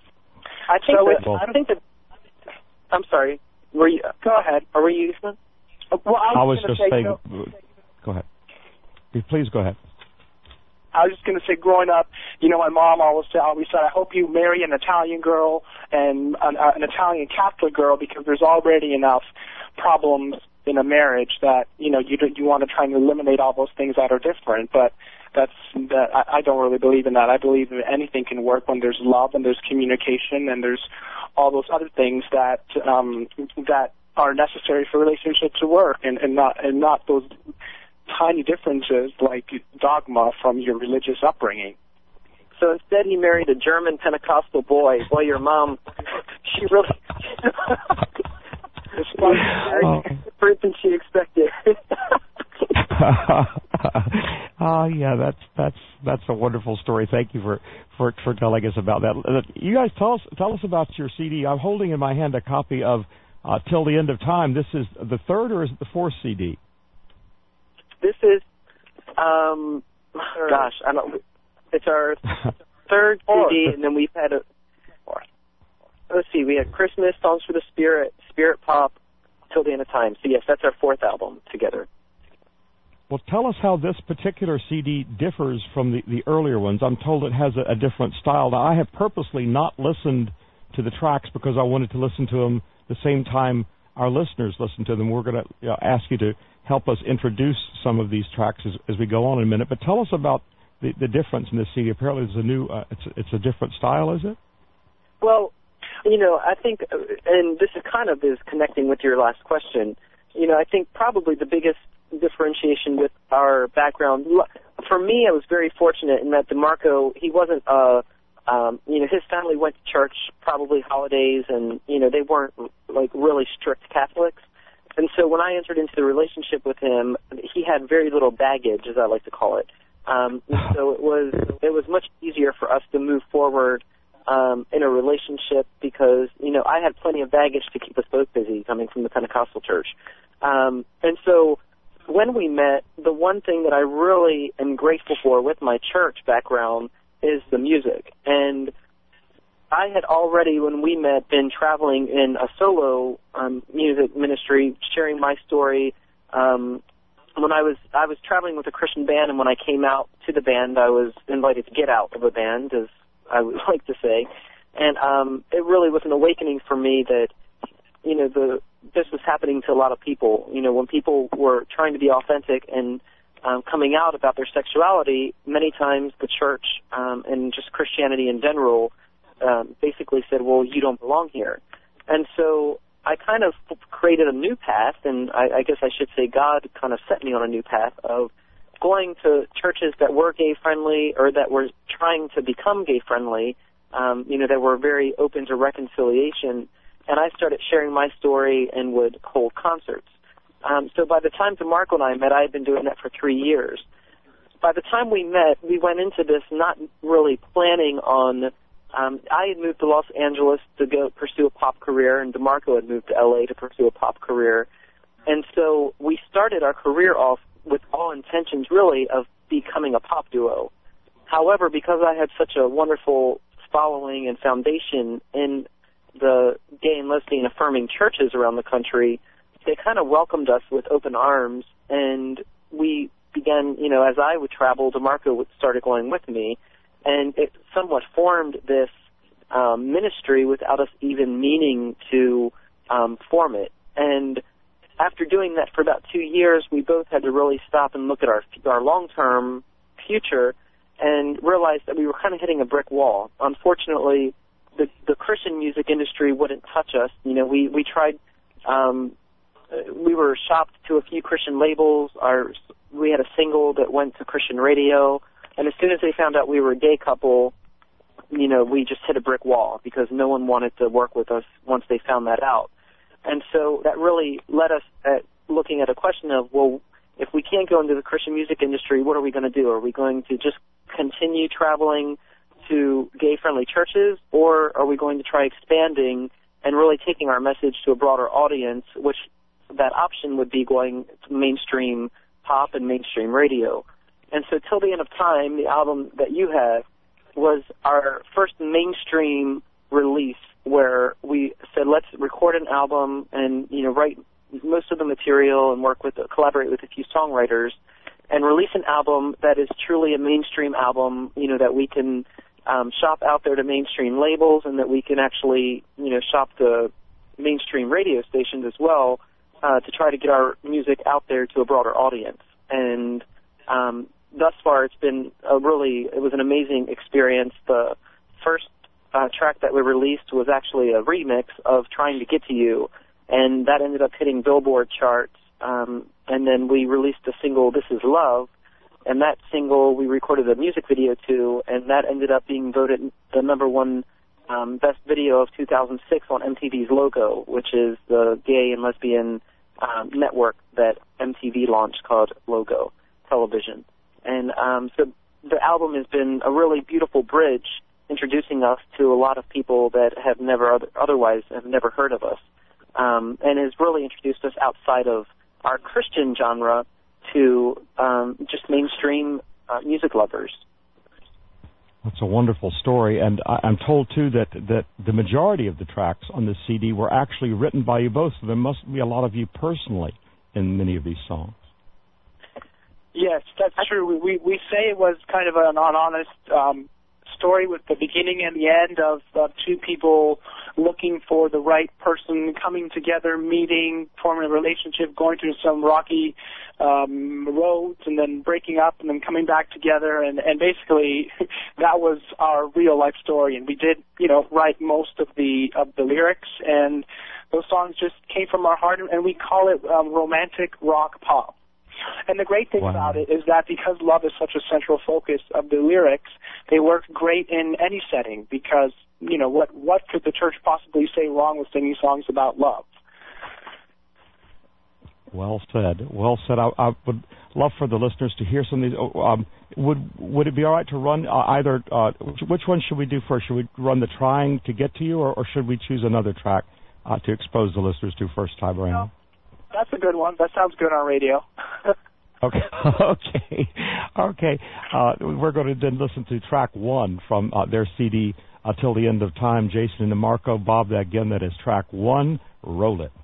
I'm sorry. Were you? Go ahead. Or were you? Well, I was just saying. Go ahead. Please go ahead. I was just going to say, growing up, my mom always said, I hope you marry an Italian girl and an Italian Catholic girl because there's already enough problems in a marriage that, you want to try and eliminate all those things that are different. But I don't really believe in that. I believe that anything can work when there's love and there's communication and there's all those other things that are necessary for relationship to work, and not those tiny differences like dogma from your religious upbringing. So instead, he married a German Pentecostal boy. Boy, your mom, she really married different than she expected. Yeah, that's a wonderful story. Thank you for telling us about that. You guys tell us about your CD. I'm holding in my hand a copy of Till the End of Time. This is the third, or is it the fourth CD? This is, gosh, I don't. It's our third CD, and then we've had let's see, we had Christmas, Songs for the Spirit, Spirit Pop, Till the End of Time. So yes, that's our fourth album together. Well, tell us how this particular CD differs from the earlier ones. I'm told it has a different style. Now, I have purposely not listened to the tracks because I wanted to listen to them the same time our listeners listen to them. We're going to ask you to help us introduce some of these tracks as we go on in a minute. But tell us about the difference in this CD. Apparently, it's a new, it's a different style, is it? Well, I think, and this is connecting with your last question. I think probably the biggest differentiation with our background, for me, I was very fortunate in that DeMarco, he wasn't his family went to church probably holidays, and they weren't like really strict Catholics. And so when I entered into the relationship with him, he had very little baggage, as I like to call it. So it was much easier for us to move forward in a relationship because I had plenty of baggage to keep us both busy coming from the Pentecostal church. And so when we met, the one thing that I really am grateful for with my church background is the music. And I had already, when we met, been traveling in a solo music ministry, sharing my story. When I was traveling with a Christian band, and when I came out to the band, I was invited to get out of a band, as I would like to say. And it really was an awakening for me that, this was happening to a lot of people. When people were trying to be authentic and coming out about their sexuality, many times the church and just Christianity in general basically said, well, you don't belong here. And so I kind of created a new path, and I guess I should say God kind of set me on a new path of going to churches that were gay-friendly or that were trying to become gay-friendly, that were very open to reconciliation. And I started sharing my story and would hold concerts. So by the time DeMarco and I met, I had been doing that for 3 years. By the time we met, we went into this not really planning on I had moved to Los Angeles to go pursue a pop career, and DeMarco had moved to L.A. to pursue a pop career. And so we started our career off with all intentions, really, of becoming a pop duo. However, because I had such a wonderful following and foundation in the gay and lesbian affirming churches around the country, they kind of welcomed us with open arms, and we began, as I would travel, DeMarco started going with me, and it somewhat formed this ministry without us even meaning to form it. And after doing that for about 2 years, we both had to really stop and look at our long-term future and realize that we were kind of hitting a brick wall. Unfortunately, the Christian music industry wouldn't touch us. We tried, we were shopped to a few Christian labels. We had a single that went to Christian radio, and as soon as they found out we were a gay couple, we just hit a brick wall because no one wanted to work with us once they found that out. And so that really led us at looking at a question of, well, if we can't go into the Christian music industry, what are we going to do? Are we going to just continue traveling to gay-friendly churches, or are we going to try expanding and really taking our message to a broader audience, which that option would be going to mainstream pop and mainstream radio? And so Till the End of Time, the album that you have, was our first mainstream release where we said, let's record an album and, write most of the material and collaborate with a few songwriters and release an album that is truly a mainstream album, that we can shop out there to mainstream labels and that we can actually, shop to mainstream radio stations as well to try to get our music out there to a broader audience. And thus far, it was an amazing experience. The first track that we released was actually a remix of Trying to Get to You, and that ended up hitting Billboard charts. And then we released the single "This Is Love," and that single we recorded a music video to, and that ended up being voted the #1 best video of 2006 on MTV's Logo, which is the gay and lesbian network that MTV launched called Logo Television. And so the album has been a really beautiful bridge introducing us to a lot of people that have never otherwise have never heard of us, and has really introduced us outside of our Christian genre to just mainstream music lovers. That's a wonderful story, and I'm told, too, that the majority of the tracks on this CD were actually written by you both, so there must be a lot of you personally in many of these songs. Yes, that's true. We say it was kind of an honest story with the beginning and the end of two people looking for the right person, coming together, meeting, forming a relationship, going through some rocky roads, and then breaking up, and then coming back together, and basically that was our real life story. And we did, write most of the lyrics, and those songs just came from our heart, and we call it romantic rock pop. And the great thing about it is that because love is such a central focus of the lyrics, they work great in any setting, because, what could the church possibly say wrong with singing songs about love? Well said. Well said. I would love for the listeners to hear some of these. Would it be all right to run either? Which one should we do first? Should we run the "Trying to Get to You," or should we choose another track to expose the listeners to first time around? That's a good one. That sounds good on radio. Okay. We're going to then listen to track 1 from their CD, Till the End of Time. Jason and Marco, Bob, again, that is track 1. Roll it.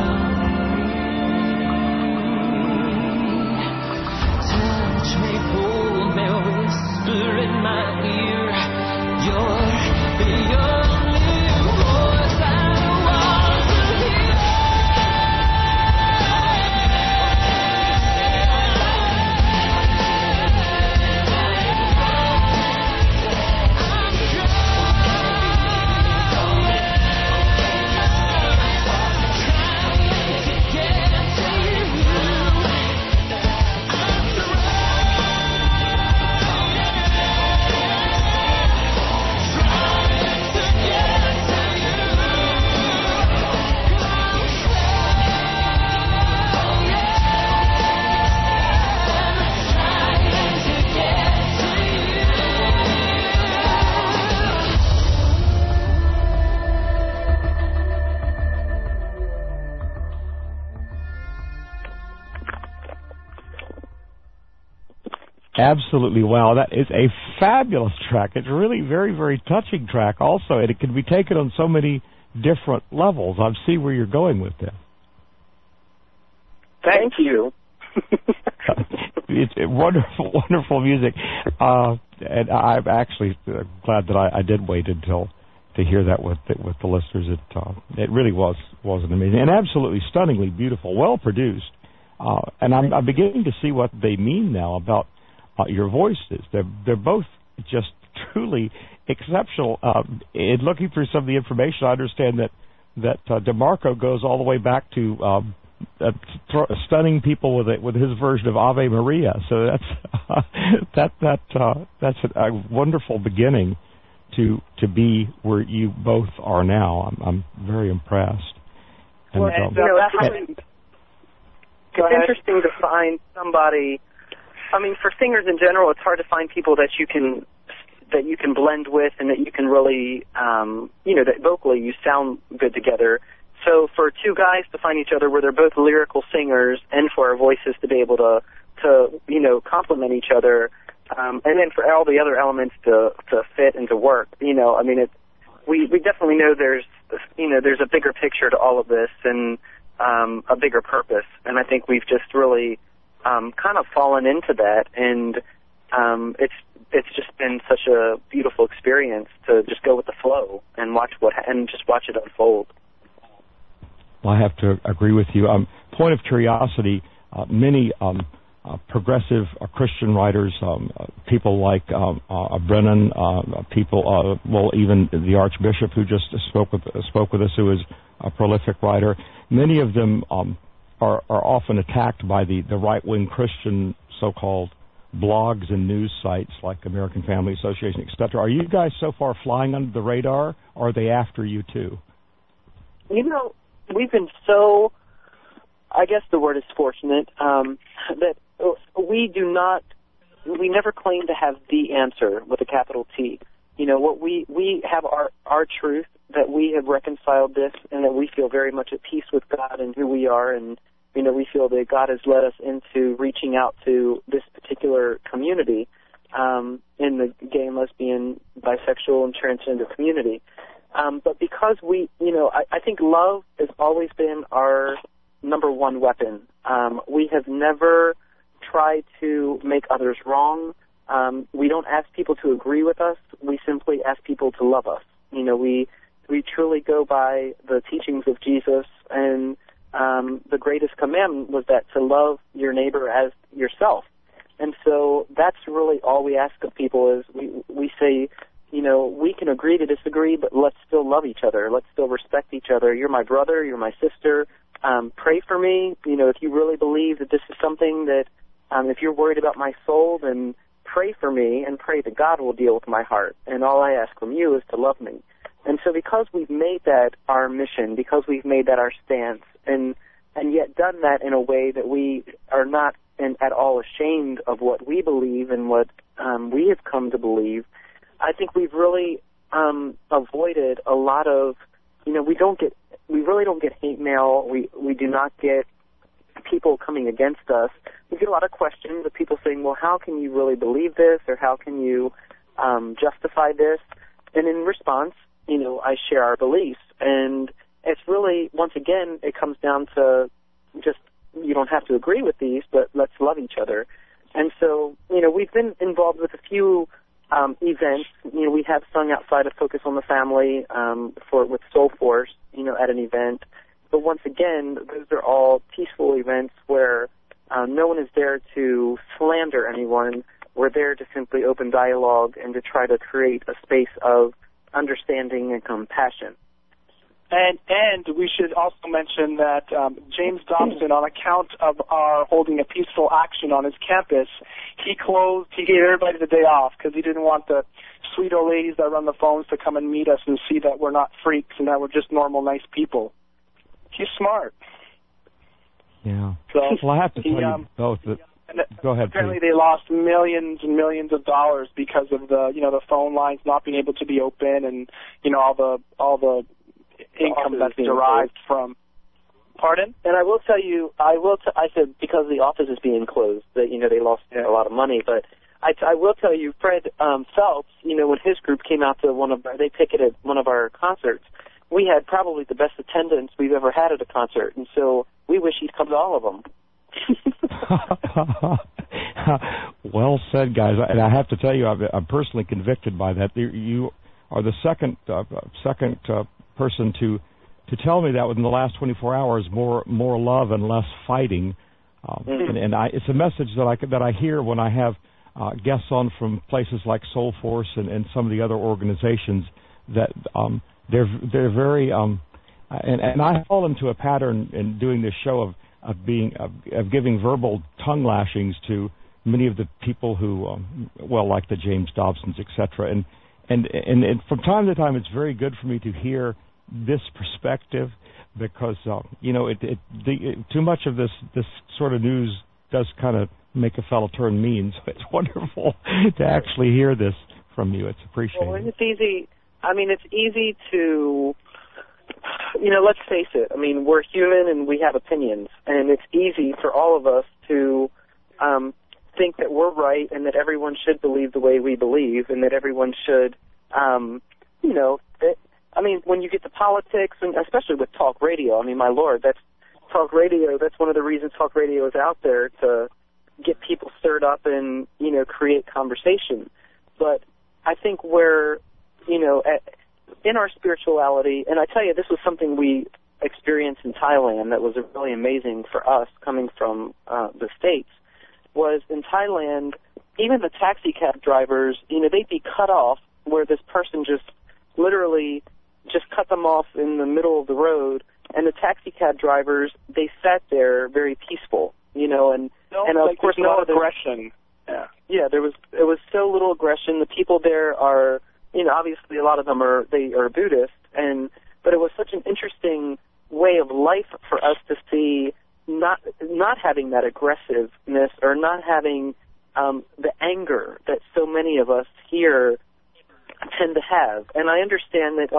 Touch me, Absolutely. Wow, that is a fabulous track. It's really very, very touching track also, and it can be taken on so many different levels. I see where you're going with this. Thank you. It's wonderful, wonderful music. And I'm actually glad that I did wait until to hear that with the listeners. It really was an amazing and absolutely stunningly beautiful, well produced. And I'm beginning to see what they mean now about your voices. They're both just truly exceptional. In looking through some of the information, I understand that DeMarco goes all the way back to stunning people with his version of Ave Maria. So that's a wonderful beginning to be where you both are now. I'm very impressed. And, it's interesting to find somebody. I mean, for singers in general, it's hard to find people that you can blend with and that you can really, that vocally you sound good together. So for two guys to find each other where they're both lyrical singers and for our voices to be able to complement each other, and then for all the other elements to fit and to work, we definitely know there's a bigger picture to all of this and a bigger purpose. And I think we've just really kind of fallen into that, and it's just been such a beautiful experience to just go with the flow and watch it unfold. Well, I have to agree with you. Point of curiosity, many progressive Christian writers, people like Brennan, even the Archbishop who just spoke with us, who is a prolific writer. Many of them are often attacked by the right-wing Christian so-called blogs and news sites like American Family Association, etc. Are you guys so far flying under the radar, or are they after you too? We've been so, I guess the word is fortunate, that we never claim to have the answer with a capital T. We have our truth, that we have reconciled this and that we feel very much at peace with God and who we are, and we feel that God has led us into reaching out to this particular community in the gay and lesbian, bisexual, and transgender community. But because I think love has always been our number one weapon. We have never tried to make others wrong. We don't ask people to agree with us. We simply ask people to love us. We truly go by the teachings of Jesus, and the greatest commandment was that to love your neighbor as yourself. And so that's really all we ask of people is we say, we can agree to disagree, but let's still love each other. Let's still respect each other. You're my brother. You're my sister. Pray for me. If you really believe that this is something that, if you're worried about my soul, then pray for me and pray that God will deal with my heart. And all I ask from you is to love me. And so because we've made that our mission, because we've made that our stance, and yet done that in a way that we are not at all ashamed of what we believe and what we have come to believe, I think we've really avoided a lot of, we really don't get hate mail. We do not get people coming against us. We get a lot of questions of people saying, well, how can you really believe this, or how can you justify this? And in response, I share our beliefs. And it's really, once again, it comes down to just, you don't have to agree with these, but let's love each other. And so, we've been involved with a few events. We have sung outside of Focus on the Family with Soul Force, at an event. But once again, those are all peaceful events where no one is there to slander anyone. We're there to simply open dialogue and to try to create a space of understanding and compassion. And we should also mention that James Dobson, on account of our holding a peaceful action on his campus, he gave everybody the day off because he didn't want the sweet old ladies that run the phones to come and meet us and see that we're not freaks and that we're just normal, nice people. He's smart. Yeah. So, well, I have to tell you both that. Go ahead. Apparently, please. they lost millions and millions of dollars because of the phone lines not being able to be open, and all the income that's derived from. Pardon? And I will tell you, I said because the office is being closed that they lost a lot of money, but I will tell you, Fred Phelps, when his group came out to they picketed one of our concerts, we had probably the best attendance we've ever had at a concert, and so we wish he'd come to all of them. Well said, guys. And I have to tell you, I'm personally convicted by that. You are the second person to tell me that within the last 24 hours. More love and less fighting, and it's a message that I hear when I have guests on from places like Soul Force and some of the other organizations that they're very and I fall into a pattern in doing this show of giving verbal tongue lashings to many of the people who like the James Dobsons, etc. And from time to time, it's very good for me to hear this perspective because too much of this sort of news does kind of make a fellow turn mean. So it's wonderful to actually hear this from you. It's appreciated. Well, it's easy. I mean, it's easy to, let's face it. I mean, we're human and we have opinions, and it's easy for all of us to think that we're right and that everyone should believe the way we believe and that everyone should, when you get to politics, and especially with talk radio, I mean, my Lord, that's talk radio. That's one of the reasons talk radio is out there, to get people stirred up and, create conversation. But I think we're, in our spirituality, and I tell you, this was something we experienced in Thailand that was really amazing for us coming from the States, was in Thailand, even the taxi cab drivers, they'd be cut off where this person just literally just cut them off in the middle of the road, and the taxi cab drivers, they sat there very peaceful, and of course no aggression. Yeah, it was so little aggression. The people there are, obviously a lot of them are Buddhist, but it was such an interesting way of life for us to see, not having that aggressiveness or not having the anger that so many of us here tend to have. And I understand that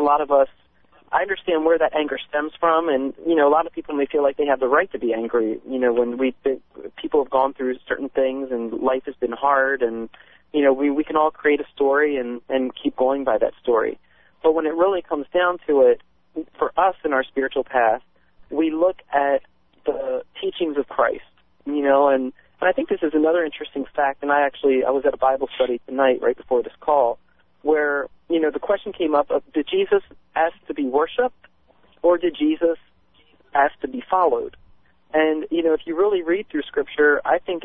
I understand where that anger stems from, and, a lot of people may feel like they have the right to be angry, when people have gone through certain things and life has been hard, and, we can all create a story and keep going by that story. But when it really comes down to it, for us in our spiritual path, we look at the teachings of Christ, and I think this is another interesting fact, and I was at a Bible study tonight right before this call, where, the question came up of, did Jesus ask to be worshipped, or did Jesus ask to be followed? And, if you really read through Scripture, I think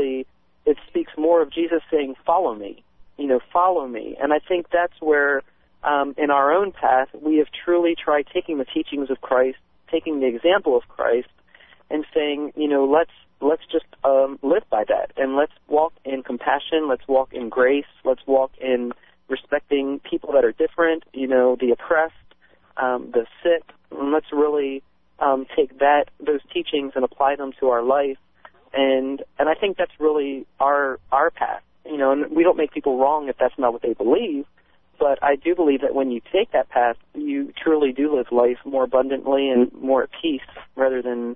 it speaks more of Jesus saying, follow me, follow me. And I think that's where, in our own path, we have truly tried taking the teachings of Christ, taking the example of Christ, and saying, let's just live by that, and let's walk in compassion, let's walk in grace, let's walk in respecting people that are different, the oppressed, the sick, and let's really take those teachings and apply them to our life. And I think that's really our path, and we don't make people wrong if that's not what they believe, but I do believe that when you take that path, you truly do live life more abundantly and more at peace rather than,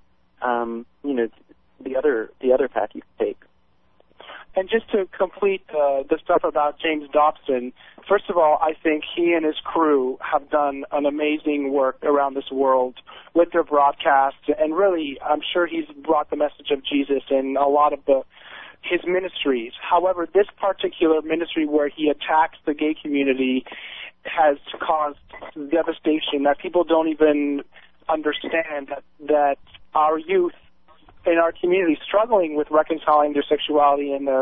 the other path you take. And just to complete the stuff about James Dobson, first of all, I think he and his crew have done an amazing work around this world with their broadcasts, and really, I'm sure he's brought the message of Jesus in a lot of his ministries. However, this particular ministry where he attacks the gay community has caused devastation that people don't even understand, that our youth in our community struggling with reconciling their sexuality and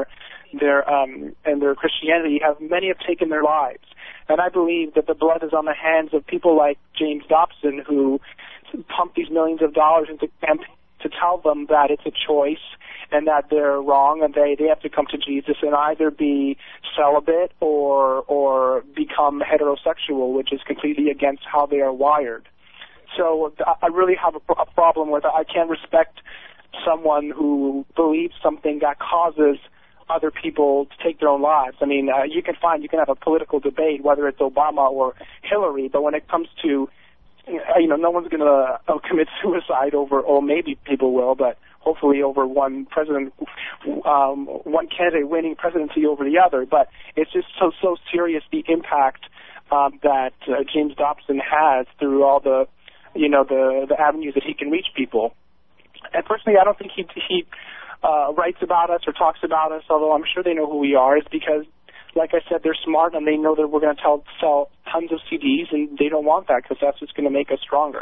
their Christianity many have taken their lives. And I believe that the blood is on the hands of people like James Dobson, who pump these millions of dollars into campaigns to tell them that it's a choice and that they're wrong and they have to come to Jesus and either be celibate or become heterosexual, which is completely against how they are wired. So I really have a problem with it. I can't respect someone who believes something that causes other people to take their own lives. I mean, you can have a political debate, whether it's Obama or Hillary, but when it comes to, no one's going to commit suicide over, or maybe people will, but hopefully over one candidate winning presidency over the other. But it's just so serious, the impact that James Dobson has through all the avenues that he can reach people. And personally, I don't think he writes about us or talks about us, although I'm sure they know who we are, is because, like I said, they're smart and they know that we're going to sell tons of CDs, and they don't want that because that's just going to make us stronger.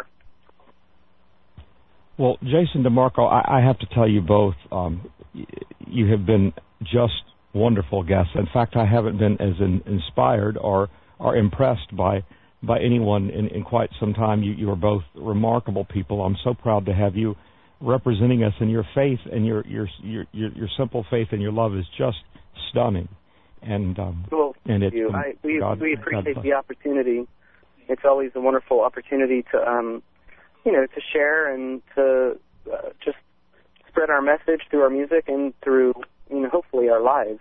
Well, Jason DeMarco, I have to tell you both, you have been just wonderful guests. In fact, I haven't been as inspired or impressed by anyone in quite some time. You are both remarkable people. I'm so proud to have you representing us, and your faith and your simple faith and your love is just stunning. And thank you. We appreciate the opportunity. It's always a wonderful opportunity to to share and to just spread our message through our music and through hopefully our lives.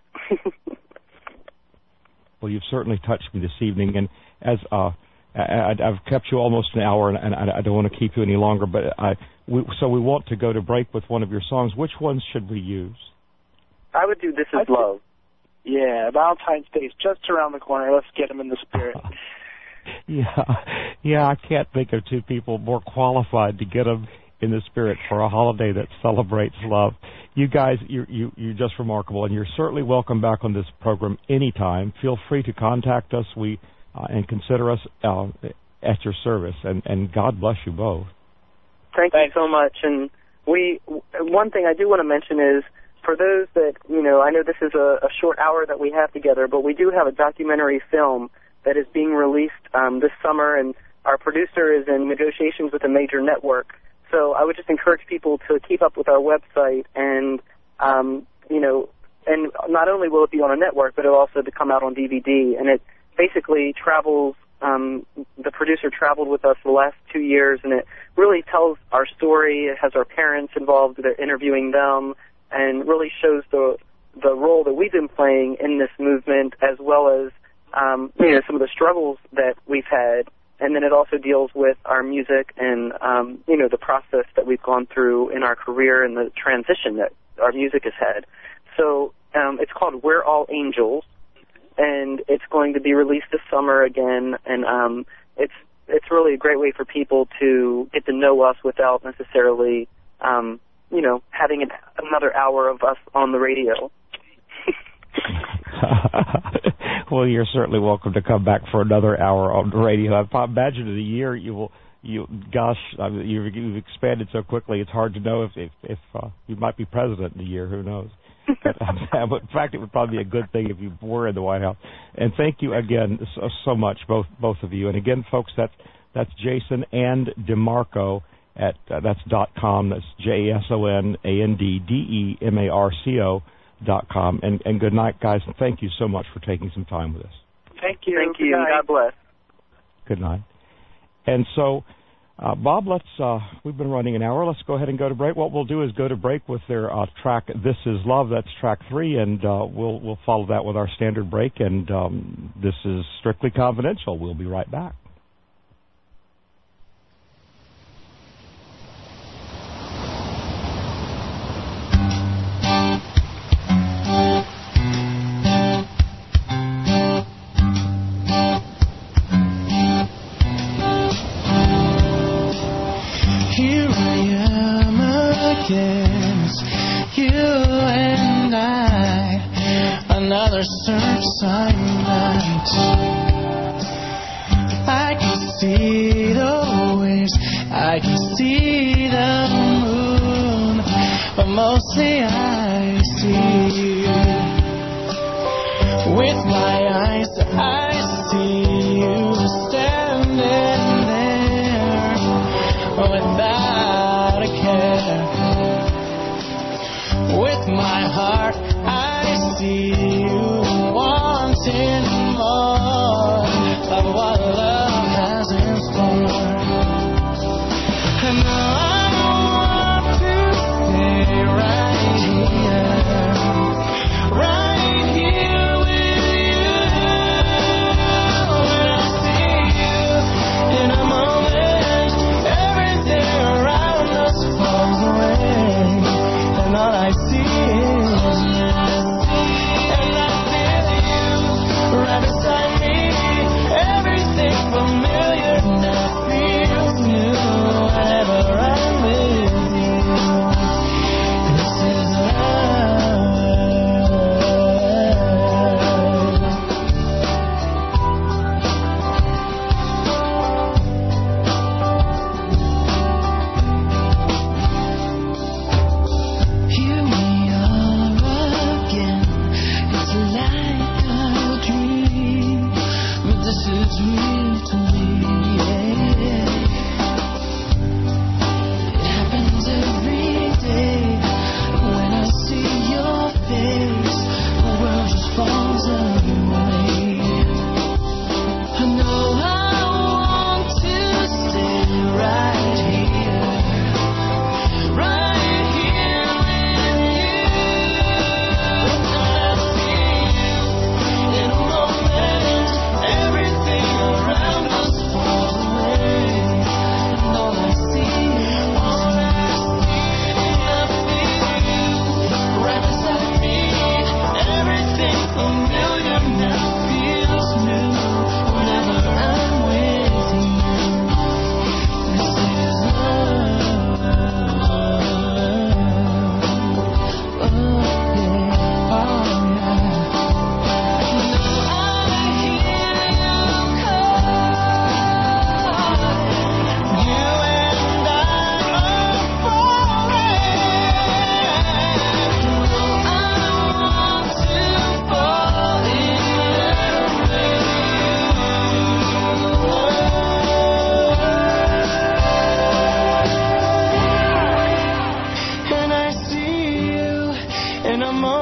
Well, you've certainly touched me this evening, and as I've kept you almost an hour, and I don't want to keep you any longer, but so we want to go to break with one of your songs. Which ones should we use? I would do This Is Love. Yeah, Valentine's Day is just around the corner. Let's get them in the spirit. Yeah, I can't think of two people more qualified to get them in the spirit for a holiday that celebrates love. You guys, you're just remarkable, and you're certainly welcome back on this program anytime. Feel free to contact us. And consider us at your service, and God bless you both. Thank you so much. And one thing I do want to mention is, for those that, I know this is a short hour that we have together, but we do have a documentary film that is being released this summer, and our producer is in negotiations with a major network. So I would just encourage people to keep up with our website, and, and not only will it be on a network, but it will also come out on DVD, and it basically travels, the producer traveled with us the last 2 years, and it really tells our story. It has our parents involved, they're interviewing them, and really shows the role that we've been playing in this movement, as well as some of the struggles that we've had. And then it also deals with our music and the process that we've gone through in our career and the transition that our music has had. So it's called We're All Angels, and it's going to be released this summer again. And it's really a great way for people to get to know us without necessarily having another hour of us on the radio. Well, you're certainly welcome to come back for another hour on the radio. I imagine in a year you've expanded so quickly. It's hard to know if you might be president in a year. Who knows? But in fact, it would probably be a good thing if you were in the White House. And thank you again so much, both of you. And again, folks, that's Jason and DeMarco at that's .com. That's JASONANDDEMARCO.com. And good night, guys. And thank you so much for taking some time with us. Thank you. Thank you. God bless. Good night. And so, Bob, we've been running an hour. Let's go ahead and go to break. What we'll do is go to break with their track, This Is Love. That's track 3, and we'll follow that with our standard break. And this is Strictly Confidential. We'll be right back. Another Surfside night. I can see the waves, I can see the moon, but mostly I see you. With my eyes, I see you standing there without a care. With my heart, I see you wanting more of what love has in store. And I want to stay right here with you. When I see you in a moment, everything around us falls away.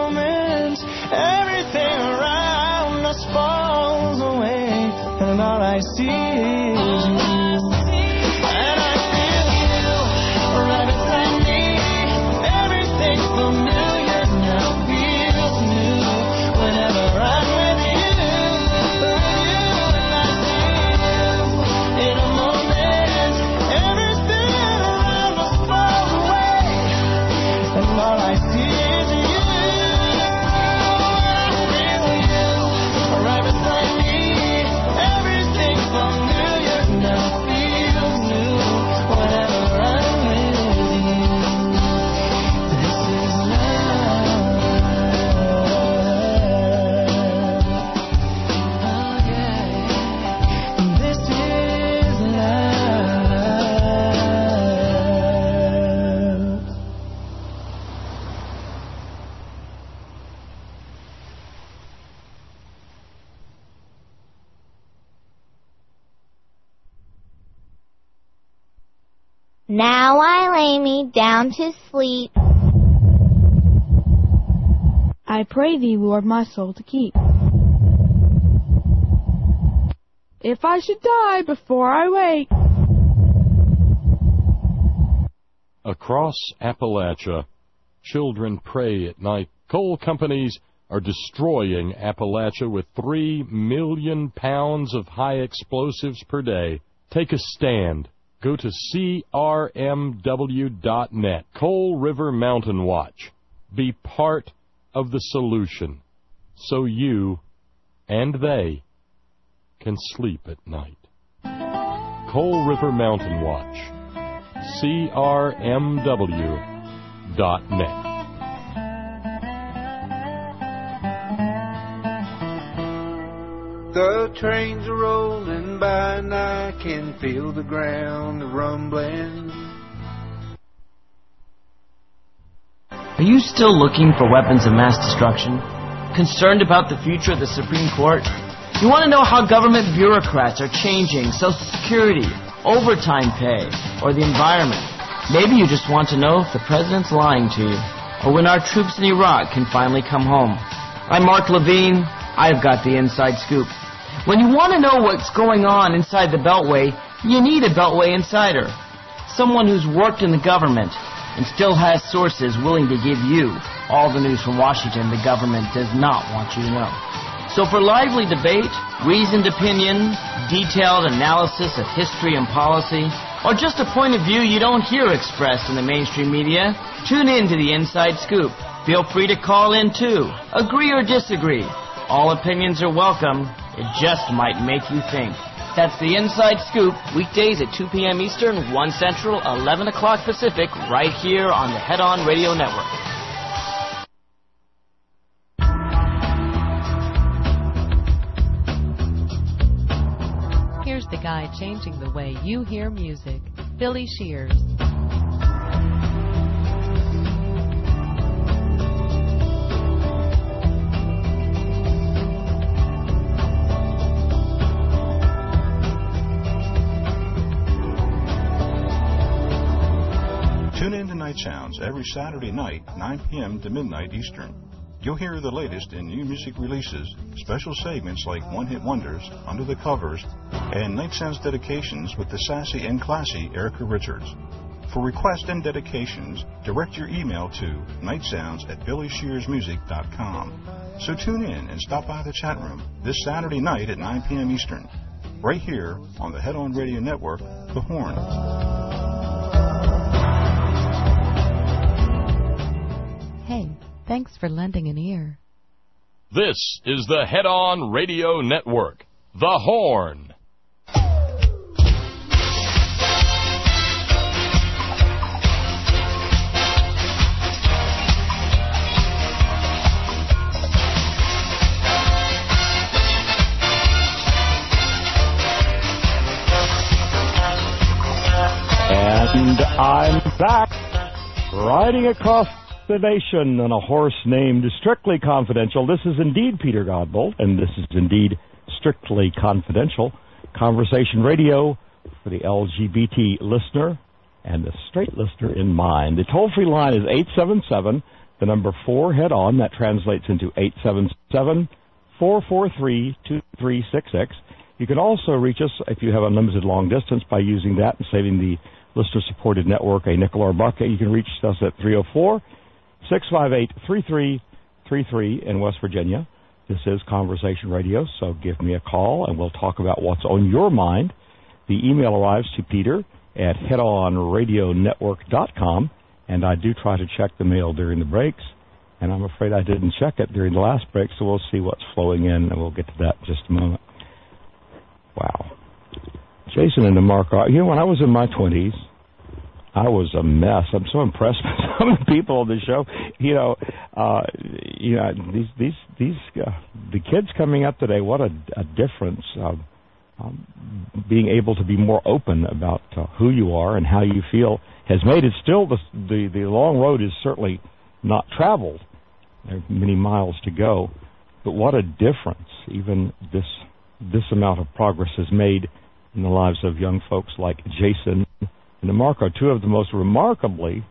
moment, everything around us falls away, and all I see is you. And I feel you right beside me. Everything's familiar now, feels new whenever I'm with you. And I see you in a moment, everything around us falls away, and all I see is you. I feel you right beside me. Everything's familiar now, feels new whenever I'm with you. This is love. Oh yeah. This is love. Now I lay me down to sleep. I pray thee, Lord, my soul to keep. If I should die before I wake. Across Appalachia, children pray at night. Coal companies are destroying Appalachia with 3 million pounds of high explosives per day. Take a stand. Go to crmw.net. Coal River Mountain Watch. Be part of the solution so you and they can sleep at night. Coal River Mountain Watch. crmw.net. The trains are rolling by and I can feel the ground rumbling. Are you still looking for weapons of mass destruction? Concerned about the future of the Supreme Court? You want to know how government bureaucrats are changing Social Security, overtime pay, or the environment? Maybe you just want to know if the president's lying to you, or when our troops in Iraq can finally come home. I'm Mark Levine. I've got the inside scoop. When you want to know what's going on inside the Beltway, you need a Beltway insider. Someone who's worked in the government and still has sources willing to give you all the news from Washington the government does not want you to know. So for lively debate, reasoned opinion, detailed analysis of history and policy, or just a point of view you don't hear expressed in the mainstream media, tune in to the Inside Scoop. Feel free to call in too. Agree or disagree. All opinions are welcome. It just might make you think. That's the Inside Scoop, weekdays at 2 p.m. Eastern, 1 Central, 11 o'clock Pacific, right here on the Head On Radio Network. Here's the guy changing the way you hear music, Billy Shears. Tune in to Night Sounds every Saturday night, 9 p.m. to midnight Eastern. You'll hear the latest in new music releases, special segments like One Hit Wonders, Under the Covers, and Night Sounds dedications with the sassy and classy Erica Richards. For requests and dedications, direct your email to nightsounds@billyshearsmusic.com. So tune in and stop by the chat room this Saturday night at 9 p.m. Eastern, right here on the Head On Radio Network, The Horn. Hey, thanks for lending an ear. This is the Head On Radio Network, The Horn. And I'm back, riding across the nation on a horse named Strictly Confidential. This is indeed Peter Godbolt, and this is indeed Strictly Confidential, conversation radio for the LGBT listener and the straight listener in mind. The toll-free line is the number 4, head on. That translates into 877-443-2366. You can also reach us if you have unlimited long distance by using that and saving the listener-supported network a nickel or a buck. You can reach us at 304-658-3333 in West Virginia. This is Conversation Radio, so give me a call and we'll talk about what's on your mind. The email arrives to Peter at headonradionetwork.com, and I do try to check the mail during the breaks, and I'm afraid I didn't check it during the last break, so we'll see what's flowing in, and we'll get to that in just a moment. Wow. Jason and DeMarco, when I was in my 20s, I was a mess. I'm so impressed with some of the people on the show. The kids coming up today, what a difference. Being able to be more open about who you are and how you feel has made it. Still, the long road is certainly not traveled. There are many miles to go, but what a difference even this amount of progress has made in the lives of young folks like Jason and DeMarco, two of the most remarkably,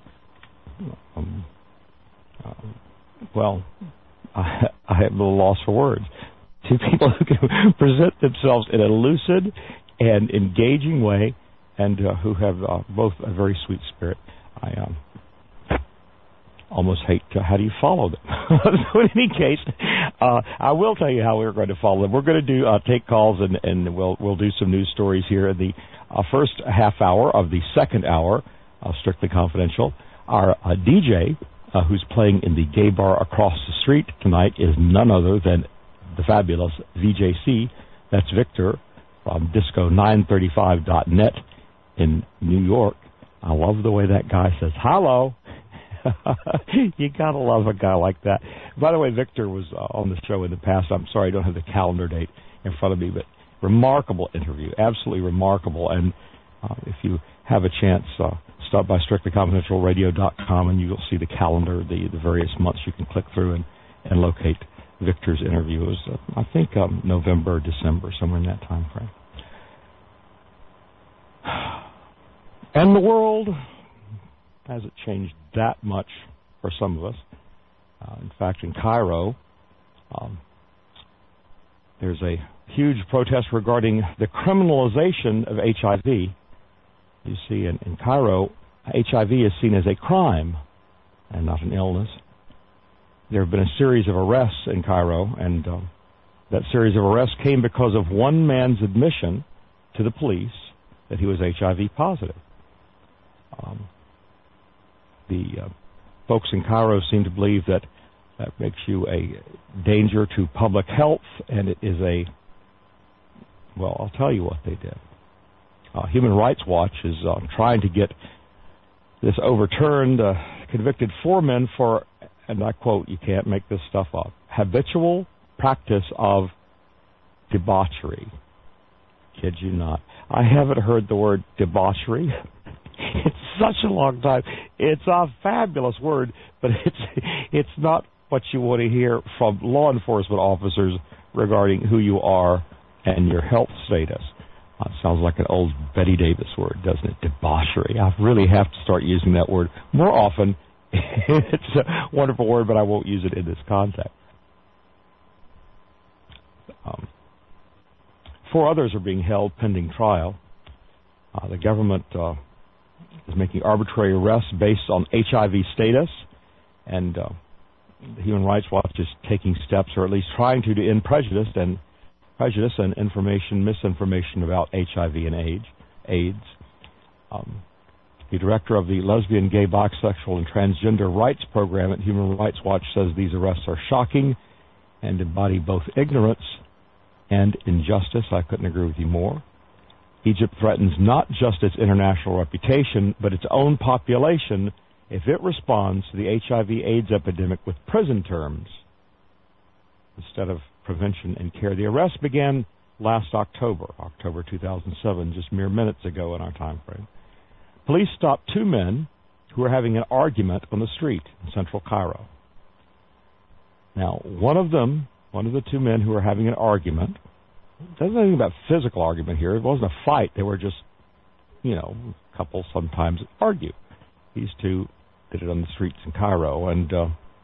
I have a little loss for words. Two people who can present themselves in a lucid and engaging way, and who have both a very sweet spirit. I almost hate how do you follow them. So in any case, I will tell you how we're going to follow them. We're going to do take calls, and we'll do some news stories here in the first half hour of the second hour, Strictly Confidential. Our DJ, who's playing in the gay bar across the street tonight, is none other than the fabulous VJC. That's Victor from Disco935.net in New York. I love the way that guy says hello. You gotta love a guy like that. By the way, Victor was on the show in the past. I'm sorry I don't have the calendar date in front of me, but remarkable interview, absolutely remarkable. And if you have a chance, stop by strictlyconfidentialradio.com and you'll see the calendar, the various months you can click through and locate Victor's interview. It was, I think, November, December, somewhere in that time frame. And the world hasn't changed that much for some of us. In fact, in Cairo, there's a huge protest regarding the criminalization of HIV. You see, in Cairo, HIV is seen as a crime and not an illness. There have been a series of arrests in Cairo, and that series of arrests came because of one man's admission to the police that he was HIV positive. The folks in Cairo seem to believe that makes you a danger to public health, and it is I'll tell you what they did. Human Rights Watch is trying to get this overturned, convicted 4 men for, and I quote, you can't make this stuff up, habitual practice of debauchery. Kid you not. I haven't heard the word debauchery. It's such a long time. It's a fabulous word, but it's not what you want to hear from law enforcement officers regarding who you are and your health status. It sounds like an old Betty Davis word, doesn't it? Debauchery. I really have to start using that word more often. It's a wonderful word, but I won't use it in this context. 4 others are being held pending trial. The government is making arbitrary arrests based on HIV status, and Human Rights Watch is taking steps, or at least trying to end prejudice and misinformation about HIV and AIDS. The director of the Lesbian, Gay, Bisexual, and Transgender Rights Program at Human Rights Watch says these arrests are shocking and embody both ignorance and injustice. I couldn't agree with you more. Egypt threatens not just its international reputation, but its own population if it responds to the HIV/AIDS epidemic with prison terms instead of prevention and care. The arrest began last October 2007, just mere minutes ago in our time frame. Police stopped 2 men who were having an argument on the street in central Cairo. Now, one of the 2 men who were having an argument, there's nothing about physical argument here. It wasn't a fight. They were just, couples sometimes argue. These 2 did it on the streets in Cairo, and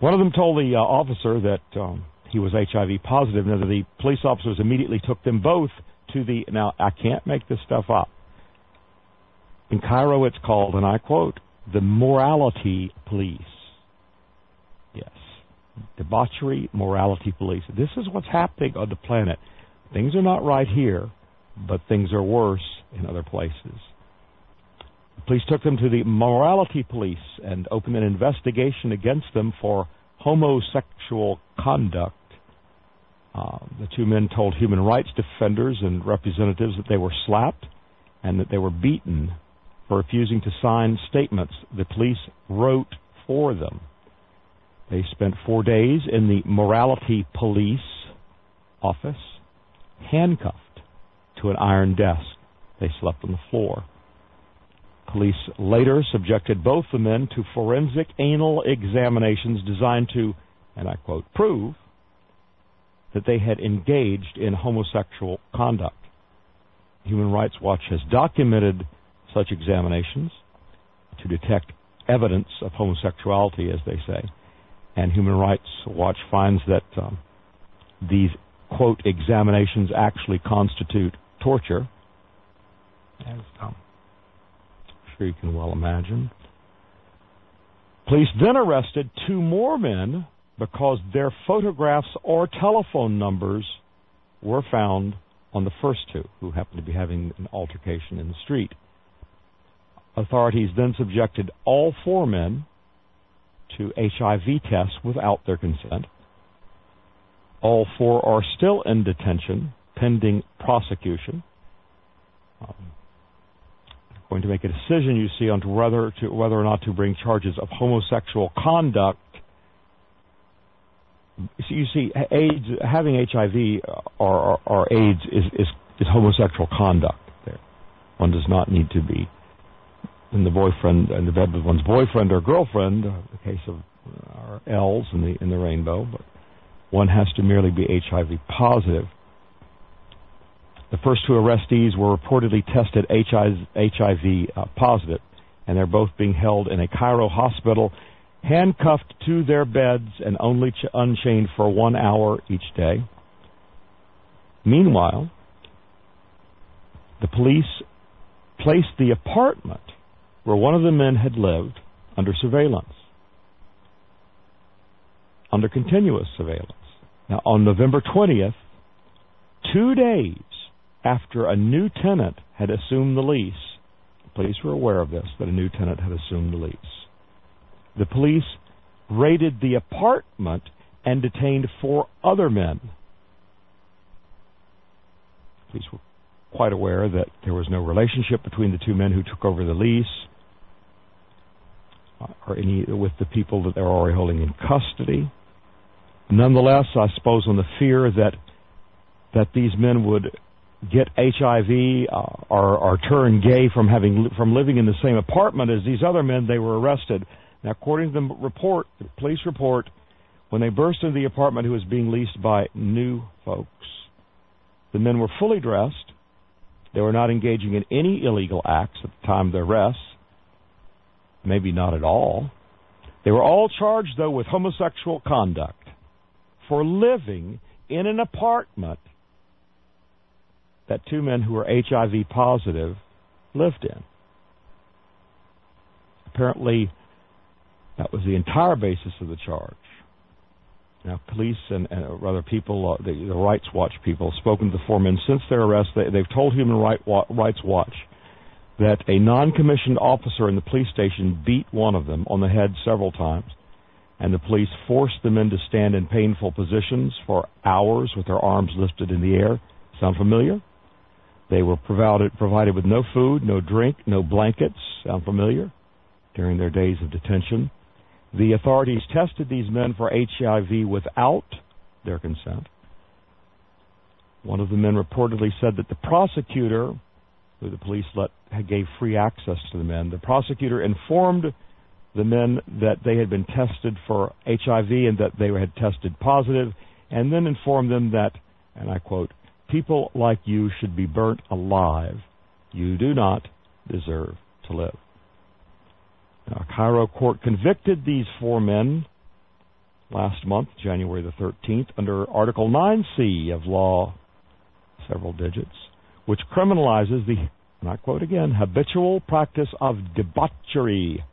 One of them told the officer that he was HIV positive, and the police officers immediately took them both to the, now I can't make this stuff up. In Cairo it's called, and I quote, the morality police. Yes. Debauchery morality police. This is what's happening on the planet. Things are not right here, but things are worse in other places. The police took them to the morality police and opened an investigation against them for homosexual conduct. The two men told human rights defenders and representatives that they were slapped and that they were beaten for refusing to sign statements the police wrote for them. They spent 4 days in the morality police office, handcuffed to an iron desk. They slept on the floor. Police later subjected both the men to forensic anal examinations designed to, and I quote, prove that they had engaged in homosexual conduct. Human Rights Watch has documented such examinations to detect evidence of homosexuality, as they say, and Human Rights Watch finds that these, quote, examinations actually constitute torture, as I'm sure you can well imagine. Police then arrested 2 more men because their photographs or telephone numbers were found on the first 2 who happened to be having an altercation in the street. Authorities then subjected all 4 men to HIV tests without their consent. All 4 are still in detention pending prosecution. Going to make a decision, you see, on whether or not to bring charges of homosexual conduct. You see, AIDS, having HIV or AIDS is homosexual conduct. There, one does not need to be in the bed with one's boyfriend or girlfriend. The case of our L's in the rainbow, but one has to merely be HIV positive. The first 2 arrestees were reportedly tested HIV positive, and they're both being held in a Cairo hospital, handcuffed to their beds and only unchained for 1 hour each day. Meanwhile, the police placed the apartment where one of the men had lived under surveillance, under continuous surveillance. Now, on November 20th, 2 days after a new tenant had assumed the lease, the police were aware of this, that a new tenant had assumed the lease. The police raided the apartment and detained 4 other men. Police were quite aware that there was no relationship between the 2 men who took over the lease or any with the people that they were already holding in custody. Nonetheless, I suppose on the fear that these men would get HIV or turn gay from living in the same apartment as these other men, they were arrested. Now, according to the police report, when they burst into the apartment, it was being leased by new folks. The men were fully dressed. They were not engaging in any illegal acts at the time of their arrests. Maybe not at all. They were all charged, though, with homosexual conduct for living in an apartment that 2 men who were HIV positive lived in. Apparently, that was the entire basis of the charge. Now, police and rather people, the Rights Watch people, have spoken to the 4 men since their arrest. They've told Human Rights Watch that a non-commissioned officer in the police station beat one of them on the head several times, and the police forced the men to stand in painful positions for hours with their arms lifted in the air. Sound familiar? They were provided with no food, no drink, no blankets. Sound familiar? During their days of detention. The authorities tested these men for HIV without their consent. One of the men reportedly said that the prosecutor, who the police gave free access to the men, the prosecutor informed the men that they had been tested for HIV and that they had tested positive, and then informed them that, and I quote, "People like you should be burnt alive. You do not deserve to live." Now, a Cairo court convicted these 4 men last month, January the 13th, under Article 9C of law, several digits, which criminalizes the, and I quote again, habitual practice of debauchery.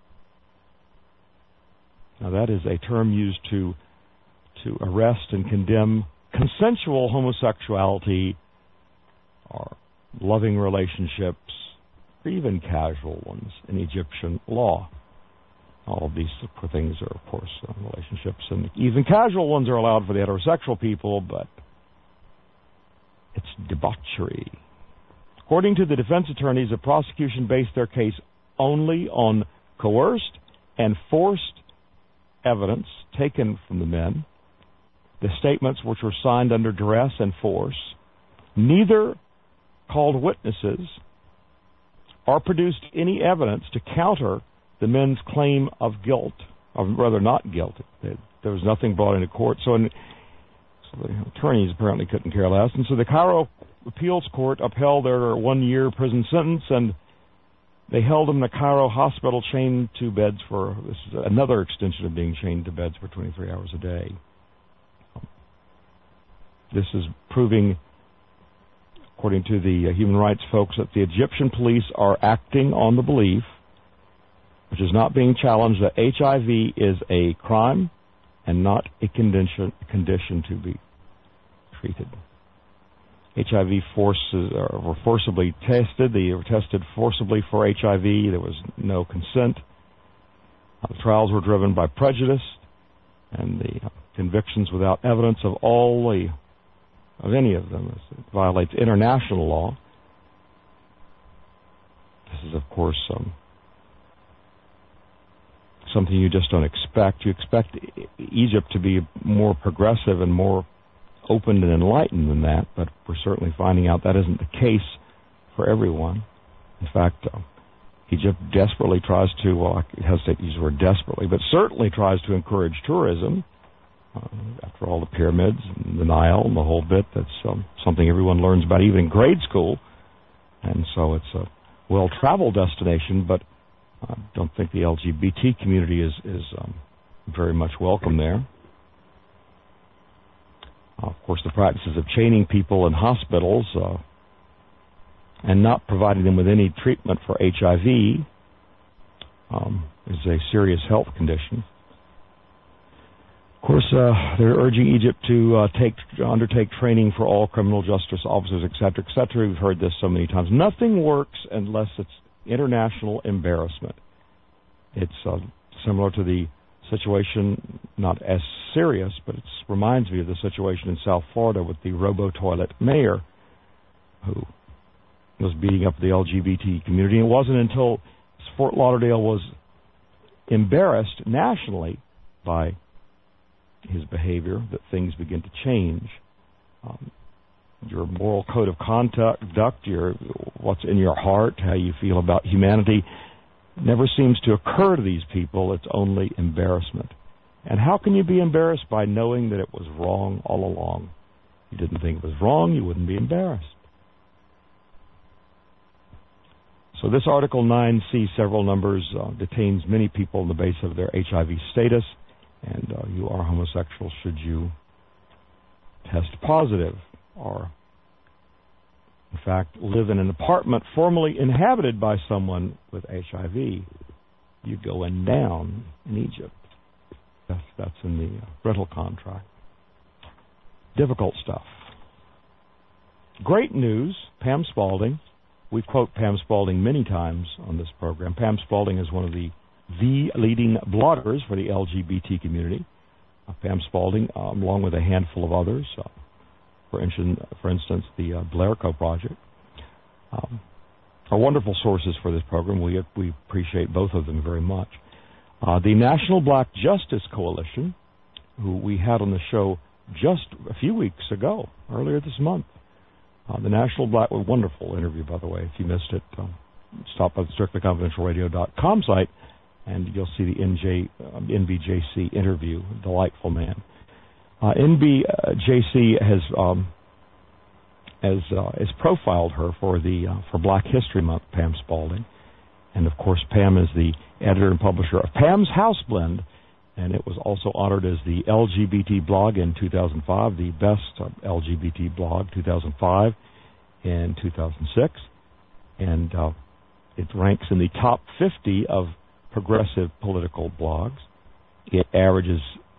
Now that is a term used to arrest and condemn consensual homosexuality or loving relationships, or even casual ones in Egyptian law. All of these things are, of course, relationships, and even casual ones are allowed for the heterosexual people, but it's debauchery. According to the defense attorneys, the prosecution based their case only on coerced and forced evidence taken from the men, the statements which were signed under duress and force, neither called witnesses or produced any evidence to counter the men's claim of guilt, or rather not guilt. There was nothing brought into court, so the attorneys apparently couldn't care less, and so the Cairo Appeals Court upheld their 1-year prison sentence, and they held them in a Cairo hospital chained to beds for, this is another extension of being chained to beds for 23 hours a day. This is proving, according to the human rights folks, that the Egyptian police are acting on the belief, which is not being challenged, that HIV is a crime and not a condition to be treated. HIV were forcibly tested. They were tested forcibly for HIV. There was no consent. The trials were driven by prejudice, and the convictions without evidence of any of them. It violates international law. This is, of course, something you just don't expect. You expect Egypt to be more progressive and more open and enlightened than that, but we're certainly finding out that isn't the case for everyone. In fact, Egypt desperately tries to, I hesitate to use the word desperately, but certainly tries to encourage tourism. After all, the pyramids, and the Nile, and the whole bit, that's something everyone learns about even in grade school. And so it's a well-traveled destination, but I don't think the LGBT community is very much welcome there. Of course, the practices of chaining people in hospitals and not providing them with any treatment for HIV is a serious health condition. Of course, they're urging Egypt to undertake training for all criminal justice officers, etc., etc. We've heard this so many times. Nothing works unless it's international embarrassment. It's similar to the situation, not as serious, but it reminds me of the situation in South Florida with the robo-toilet mayor who was beating up the LGBT community. It wasn't until Fort Lauderdale was embarrassed nationally by his behavior that things begin to change. Your moral code of conduct, what's in your heart, how you feel about humanity, never seems to occur to these people. It's only embarrassment. And how can you be embarrassed? By knowing that it was wrong all along. If you didn't think it was wrong, you wouldn't be embarrassed. So this Article 9C, several numbers, detains many people on the basis of their HIV status, and you are homosexual should you test positive or, in fact, live in an apartment formerly inhabited by someone with HIV. You go down in Egypt. That's in the rental contract. Difficult stuff. Great news, Pam Spaulding. We quote Pam Spaulding many times on this program. Pam Spaulding is one of the leading bloggers for the LGBT community. Pam Spaulding, along with a handful of others, for instance, the Blair Co. Project, are wonderful sources for this program. We appreciate both of them very much. The National Black Justice Coalition, who we had on the show just a few weeks ago, earlier this month. The National Black, a wonderful interview, by the way. If you missed it, stop by the strictlyconfidentialradio.com site, and you'll see the NBJC interview. Delightful man. NBJC has profiled her for Black History Month, Pam Spaulding, and of course Pam is the editor and publisher of Pam's House Blend, and it was also honored as the LGBT blog in 2005, the best LGBT blog 2005 and 2006, and it ranks in the top 50 of progressive political blogs. It averages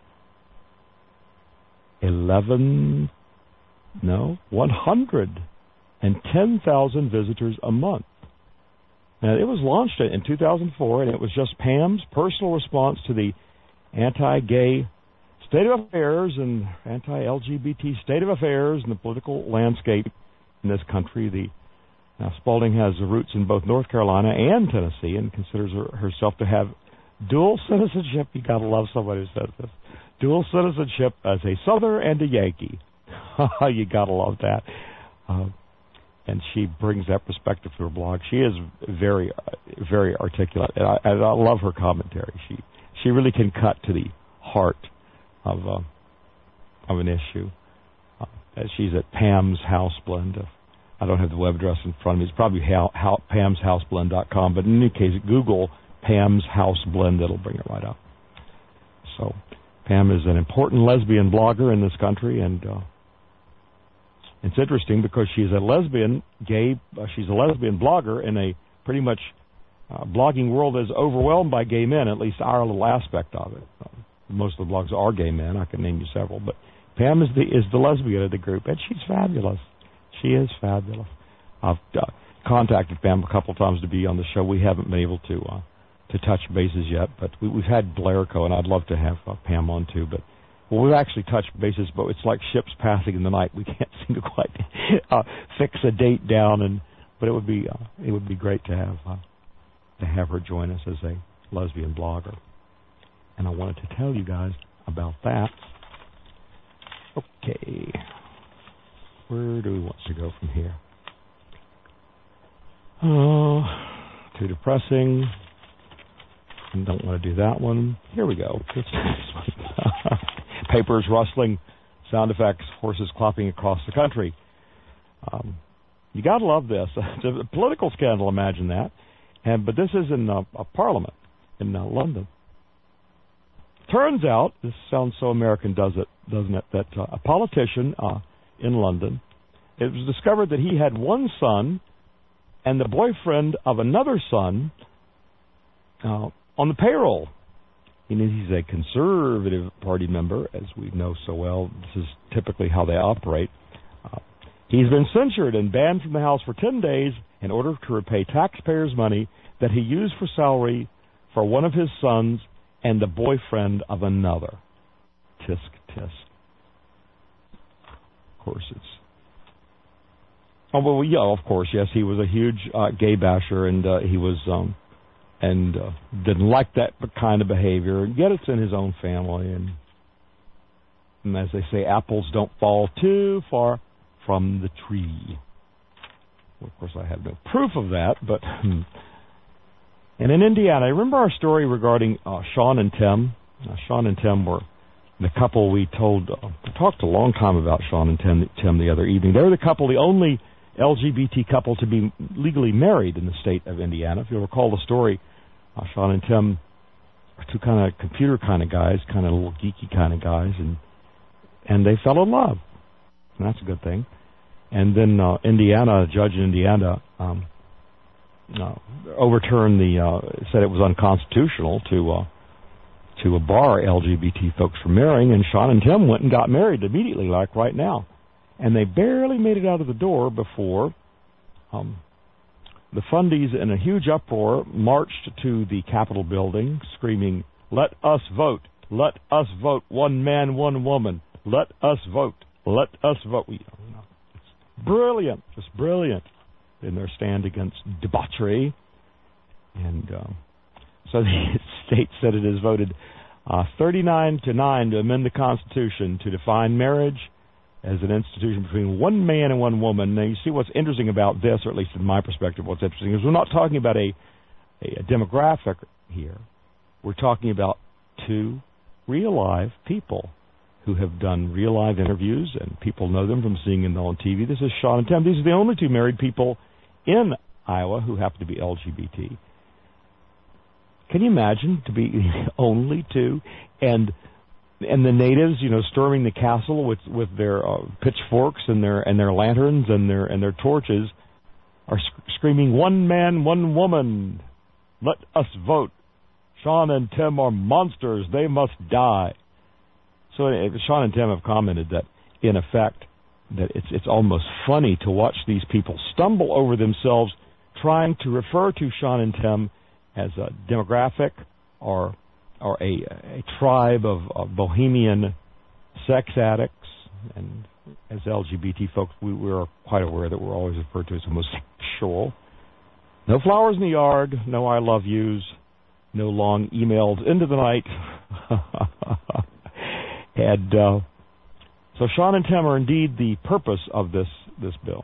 110,000 visitors a month. Now, it was launched in 2004, and it was just Pam's personal response to the anti-gay state of affairs and anti-LGBT state of affairs in the political landscape in this country. Now, Spalding has roots in both North Carolina and Tennessee and considers herself to have dual citizenship. You got to love somebody who says this. Dual citizenship as a Southerner and a Yankee. You got to love that. And she brings that perspective to her blog. She is very, very articulate, and I love her commentary. She really can cut to the heart of an issue. She's at Pam's House Blend. I don't have the web address in front of me. It's probably pamsHouseblend.com, but in any case, Google Pam's House Blend. It'll bring it right up. So Pam is an important lesbian blogger in this country, and it's interesting because she's a lesbian blogger in a pretty much blogging world that is overwhelmed by gay men, at least our little aspect of it. Most of the blogs are gay men. I can name you several, but Pam is the lesbian of the group, and she's fabulous. She is fabulous. I've contacted Pam a couple of times to be on the show. We haven't been able to touch bases yet, but we've had Blairco, and I'd love to have Pam on too. But we've actually touched bases, but it's like ships passing in the night. We can't seem to quite fix a date down, but it would be great to have her join us as a lesbian blogger. And I wanted to tell you guys about that. Okay. Where do we want to go from here? Too depressing. Don't want to do that one. Here we go. Papers rustling, sound effects, horses clopping across the country. You got to love this. It's a political scandal, imagine that. But this is in a Parliament in London. Turns out, this sounds so American, doesn't it, that a politician in London, it was discovered that he had one son and the boyfriend of another son on the payroll. He's a Conservative Party member, as we know so well. This is typically how they operate. He's been censured and banned from the House for 10 days in order to repay taxpayers' money that he used for salary for one of his sons and the boyfriend of another. Tisk, tisk. Of course, it's... Oh, well, yeah, of course, yes, he was a huge gay basher, and he was... didn't like that kind of behavior, and yet it's in his own family, and as they say, apples don't fall too far from the tree. Well, of course, I have no proof of that, but... And in Indiana, remember our story regarding Sean and Tim? Sean and Tim were the couple we talked a long time about Sean and Tim the other evening. They were the only LGBT couple to be legally married in the state of Indiana. If you'll recall the story, Sean and Tim are two kind of computer kind of guys, kind of little geeky kind of guys, and they fell in love. And that's a good thing. And then a judge in Indiana overturned said it was unconstitutional to bar LGBT folks from marrying, and Sean and Tim went and got married immediately, like right now. And they barely made it out of the door before the fundies, in a huge uproar, marched to the Capitol building, screaming, "Let us vote! Let us vote! One man, one woman! Let us vote! Let us vote!" It's brilliant, just brilliant, in their stand against debauchery. And so the state Senate has voted 39-9 to amend the Constitution to define marriage as an institution between one man and one woman. Now, you see what's interesting about this, or at least in my perspective, what's interesting is we're not talking about a demographic here. We're talking about two real-life people who have done real-life interviews, and people know them from seeing them on TV. This is Sean and Tim. These are the only two married people in Iowa who happen to be LGBT. Can you imagine to be only two, and the natives, storming the castle with their pitchforks and their lanterns and their torches, are screaming, "One man, one woman, let us vote. Sean and Tim are monsters; they must die." So Sean and Tim have commented that, in effect, that it's almost funny to watch these people stumble over themselves trying to refer to Sean and Tim as a demographic or a tribe of bohemian sex addicts. And as LGBT folks, we're quite aware that we're always referred to as homosexual. No flowers in the yard, no I love yous, no long emails into the night. And so Sean and Tim are indeed the purpose of this bill.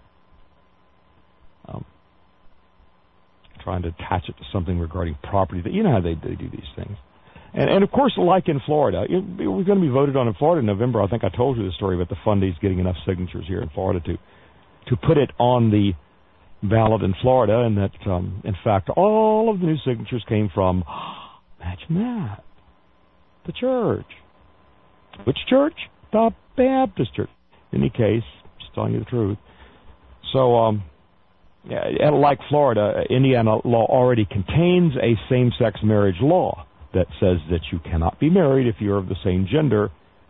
Trying to attach it to something regarding property. You know how they do these things. And of course, like in Florida, we're going to be voted on in Florida in November. I think I told you the story about the fundies getting enough signatures here in Florida to put it on the ballot in Florida, and that, in fact, all of the new signatures came from, imagine that, the church. Which church? The Baptist Church. In any case, just telling you the truth. So, like Florida, Indiana law already contains a same-sex marriage law that says that you cannot be married if you're of the same gender,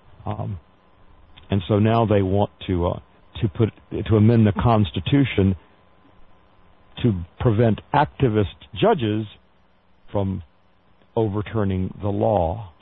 and so now they want to amend the Constitution to prevent activist judges from overturning the law.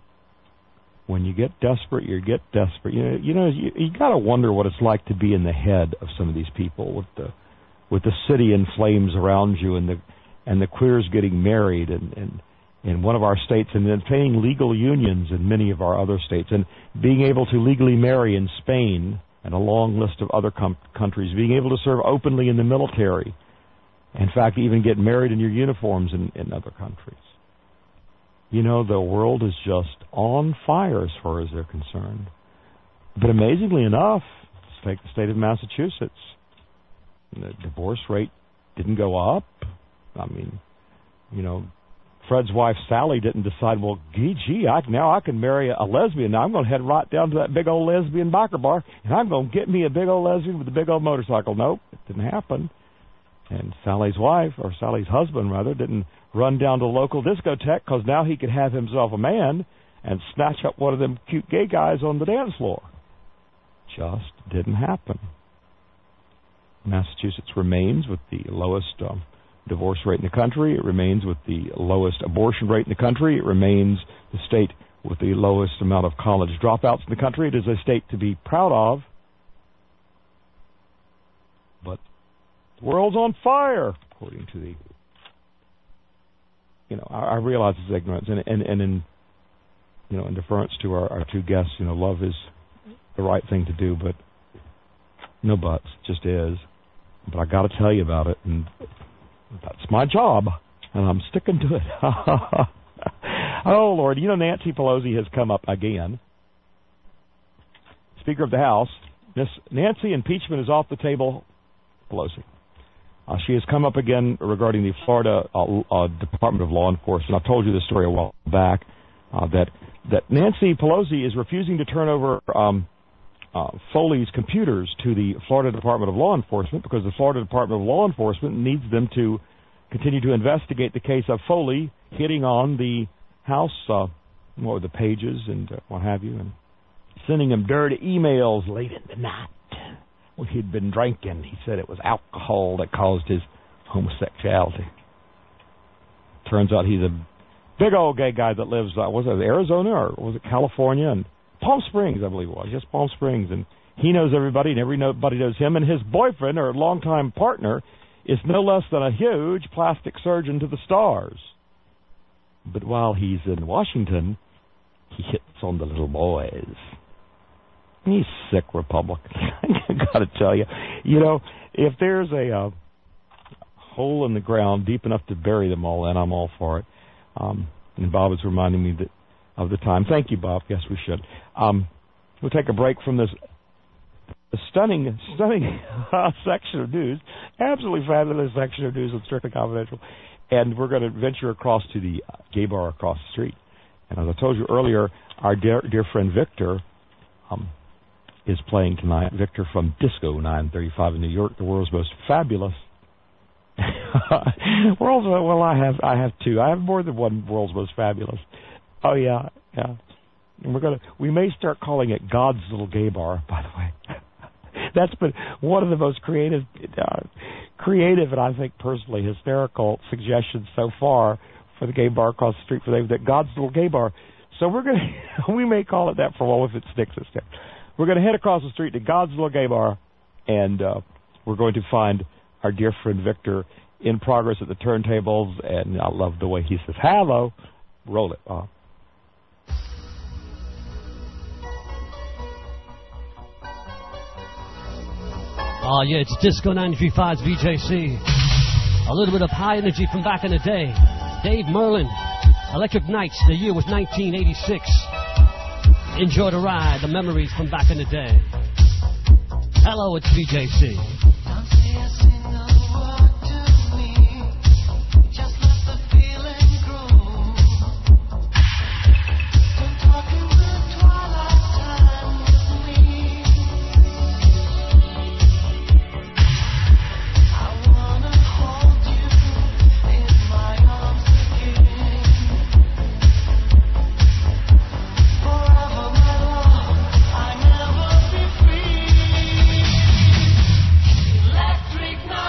When you get desperate, you get desperate. You got to wonder what it's like to be in the head of some of these people with the city in flames around you, and the queers getting married, and in one of our states, and obtaining legal unions in many of our other states, and being able to legally marry in Spain, and a long list of other countries, being able to serve openly in the military, in fact, even get married in your uniforms in other countries. The world is just on fire as far as they're concerned. But amazingly enough, let's take the state of Massachusetts. The divorce rate didn't go up. I mean, Fred's wife, Sally, didn't decide, well, now I can marry a lesbian. Now I'm going to head right down to that big old lesbian biker bar, and I'm going to get me a big old lesbian with a big old motorcycle. Nope, it didn't happen. And Sally's husband, didn't run down to the local discotheque because now he could have himself a man and snatch up one of them cute gay guys on the dance floor. Just didn't happen. Massachusetts remains with the lowest divorce rate in the country. It remains with the lowest abortion rate in the country. It remains the state with the lowest amount of college dropouts in the country. It is a state to be proud of. But the world's on fire, according to the... I realize it's ignorance, and in in deference to our two guests, love is the right thing to do, but no buts, just is. But I got to tell you about it, and that's my job, and I'm sticking to it. Oh, Lord, Nancy Pelosi has come up again. Speaker of the House, Miss Nancy, impeachment is off the table. Pelosi. She has come up again regarding the Florida Department of Law Enforcement. I told you this story a while back, that Nancy Pelosi is refusing to turn over Foley's computers to the Florida Department of Law Enforcement because the Florida Department of Law Enforcement needs them to continue to investigate the case of Foley hitting on the House, the pages and what have you, and sending him dirty emails late in the night. Well, he'd been drinking. He said it was alcohol that caused his homosexuality. Turns out he's a big old gay guy that lives, was it Arizona or was it California? And Palm Springs, I believe it was. Yes, Palm Springs. And he knows everybody, and everybody knows him. And his boyfriend, or longtime partner, is no less than a huge plastic surgeon to the stars. But while he's in Washington, he hits on the little boys. He's sick Republican. I got to tell you. If there's a hole in the ground deep enough to bury them all in, I'm all for it. And Bob is reminding me of the time. Thank you, Bob. Yes, we should. We'll take a break from this stunning section of news. Absolutely fabulous section of news on Strictly Confidential. And we're going to venture across to the gay bar across the street. And as I told you earlier, our dear friend Victor is playing tonight. Victor from Disco 935 in New York, the world's most fabulous. Well, I have two. I have more than one world's most fabulous. Oh yeah. And we may start calling it God's Little Gay Bar, by the way. That's been one of the most creative and I think personally hysterical suggestions so far for the gay bar across the street for them, that God's Little Gay Bar. So we may call it that for a while if it sticks us there. We're going to head across the street to God's Little Gay Bar, and we're going to find our dear friend Victor in progress at the turntables, and I love the way he says, "Hello." Roll it, Bob. Oh, yeah, it's Disco 93.5's VJC. A little bit of high energy from back in the day. Dave Merlin, Electric Nights, the year was 1986. Enjoy the ride, the memories from back in the day. Hello, it's VJC. Electric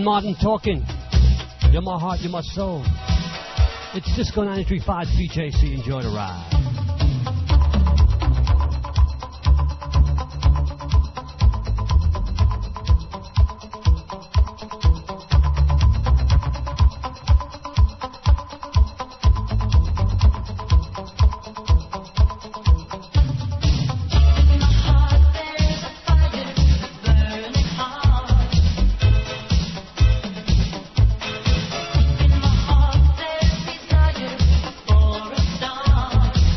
Martin talking. You're my heart, you're my soul. It's Cisco 93.5 VJC. Enjoy the ride. For a star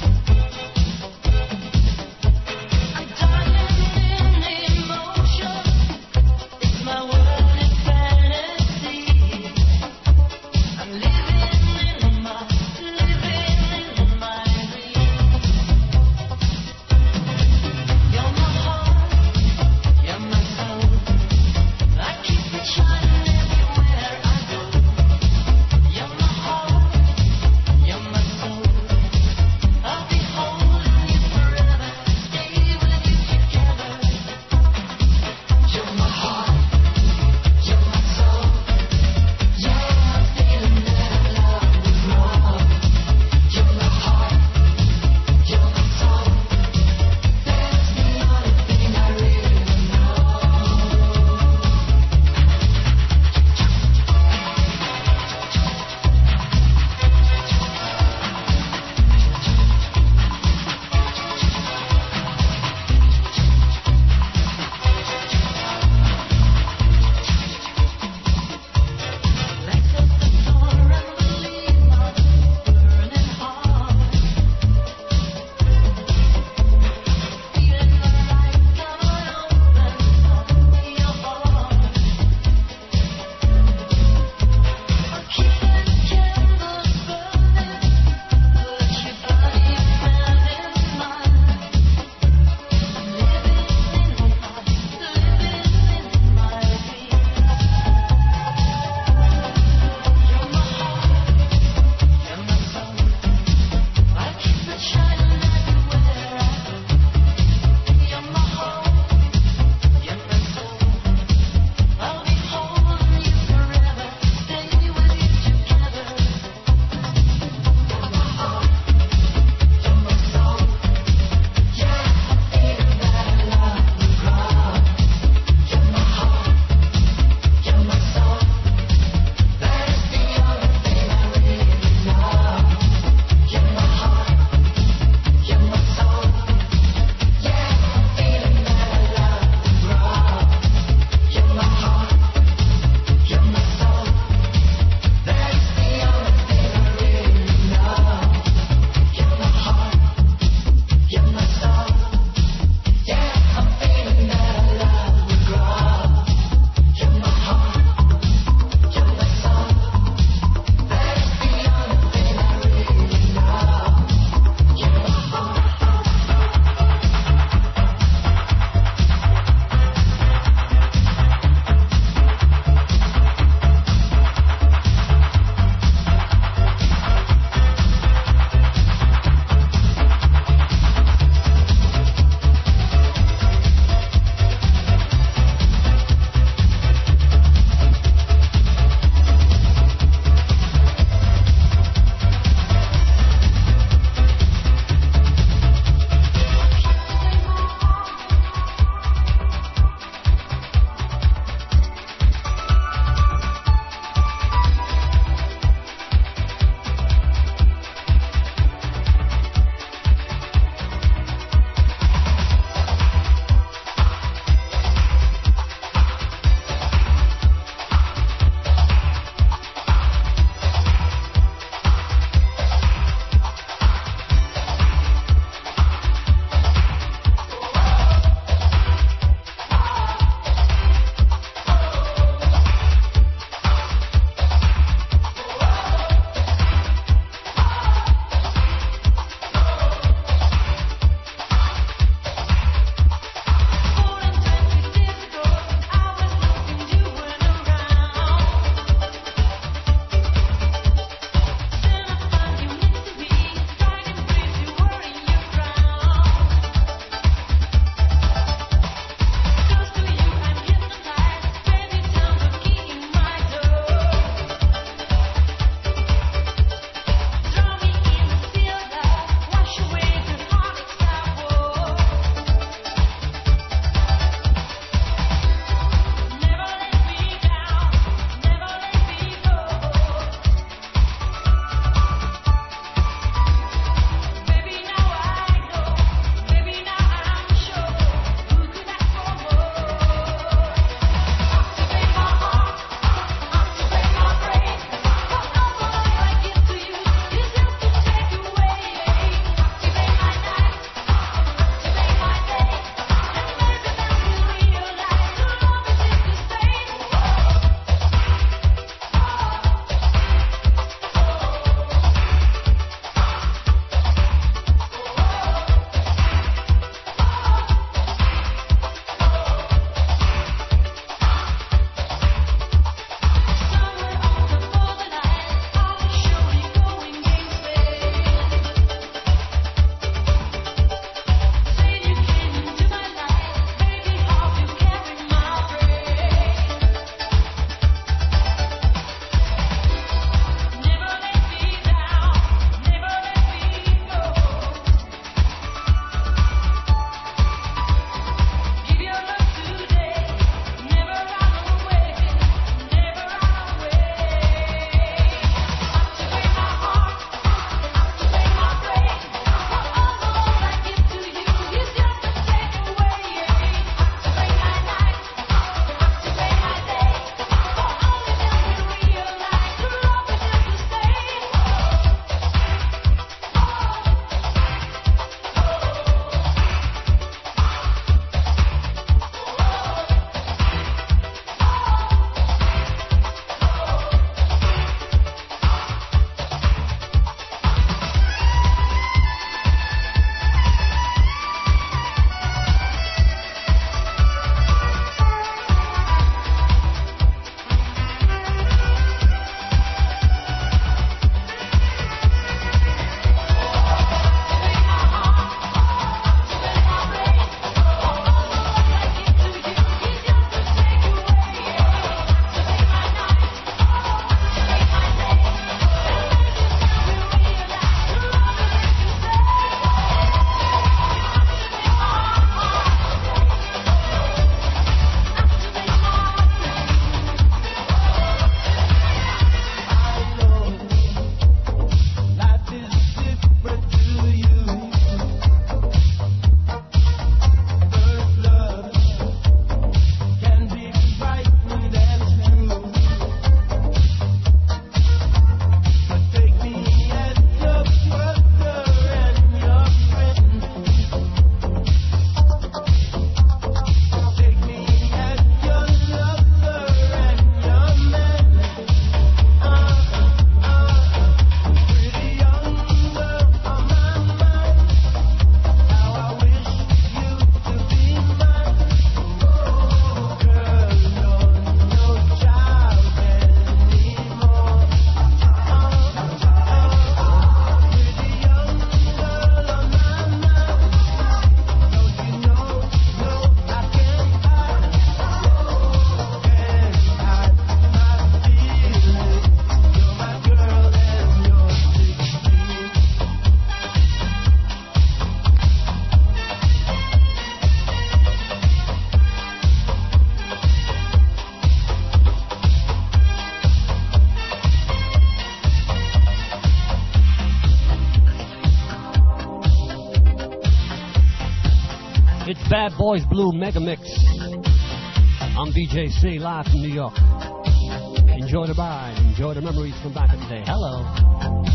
Bad Boys Blue Mega Mix. I'm BJC, live from New York. Enjoy the ride. Enjoy the memories from back in the day. Hello.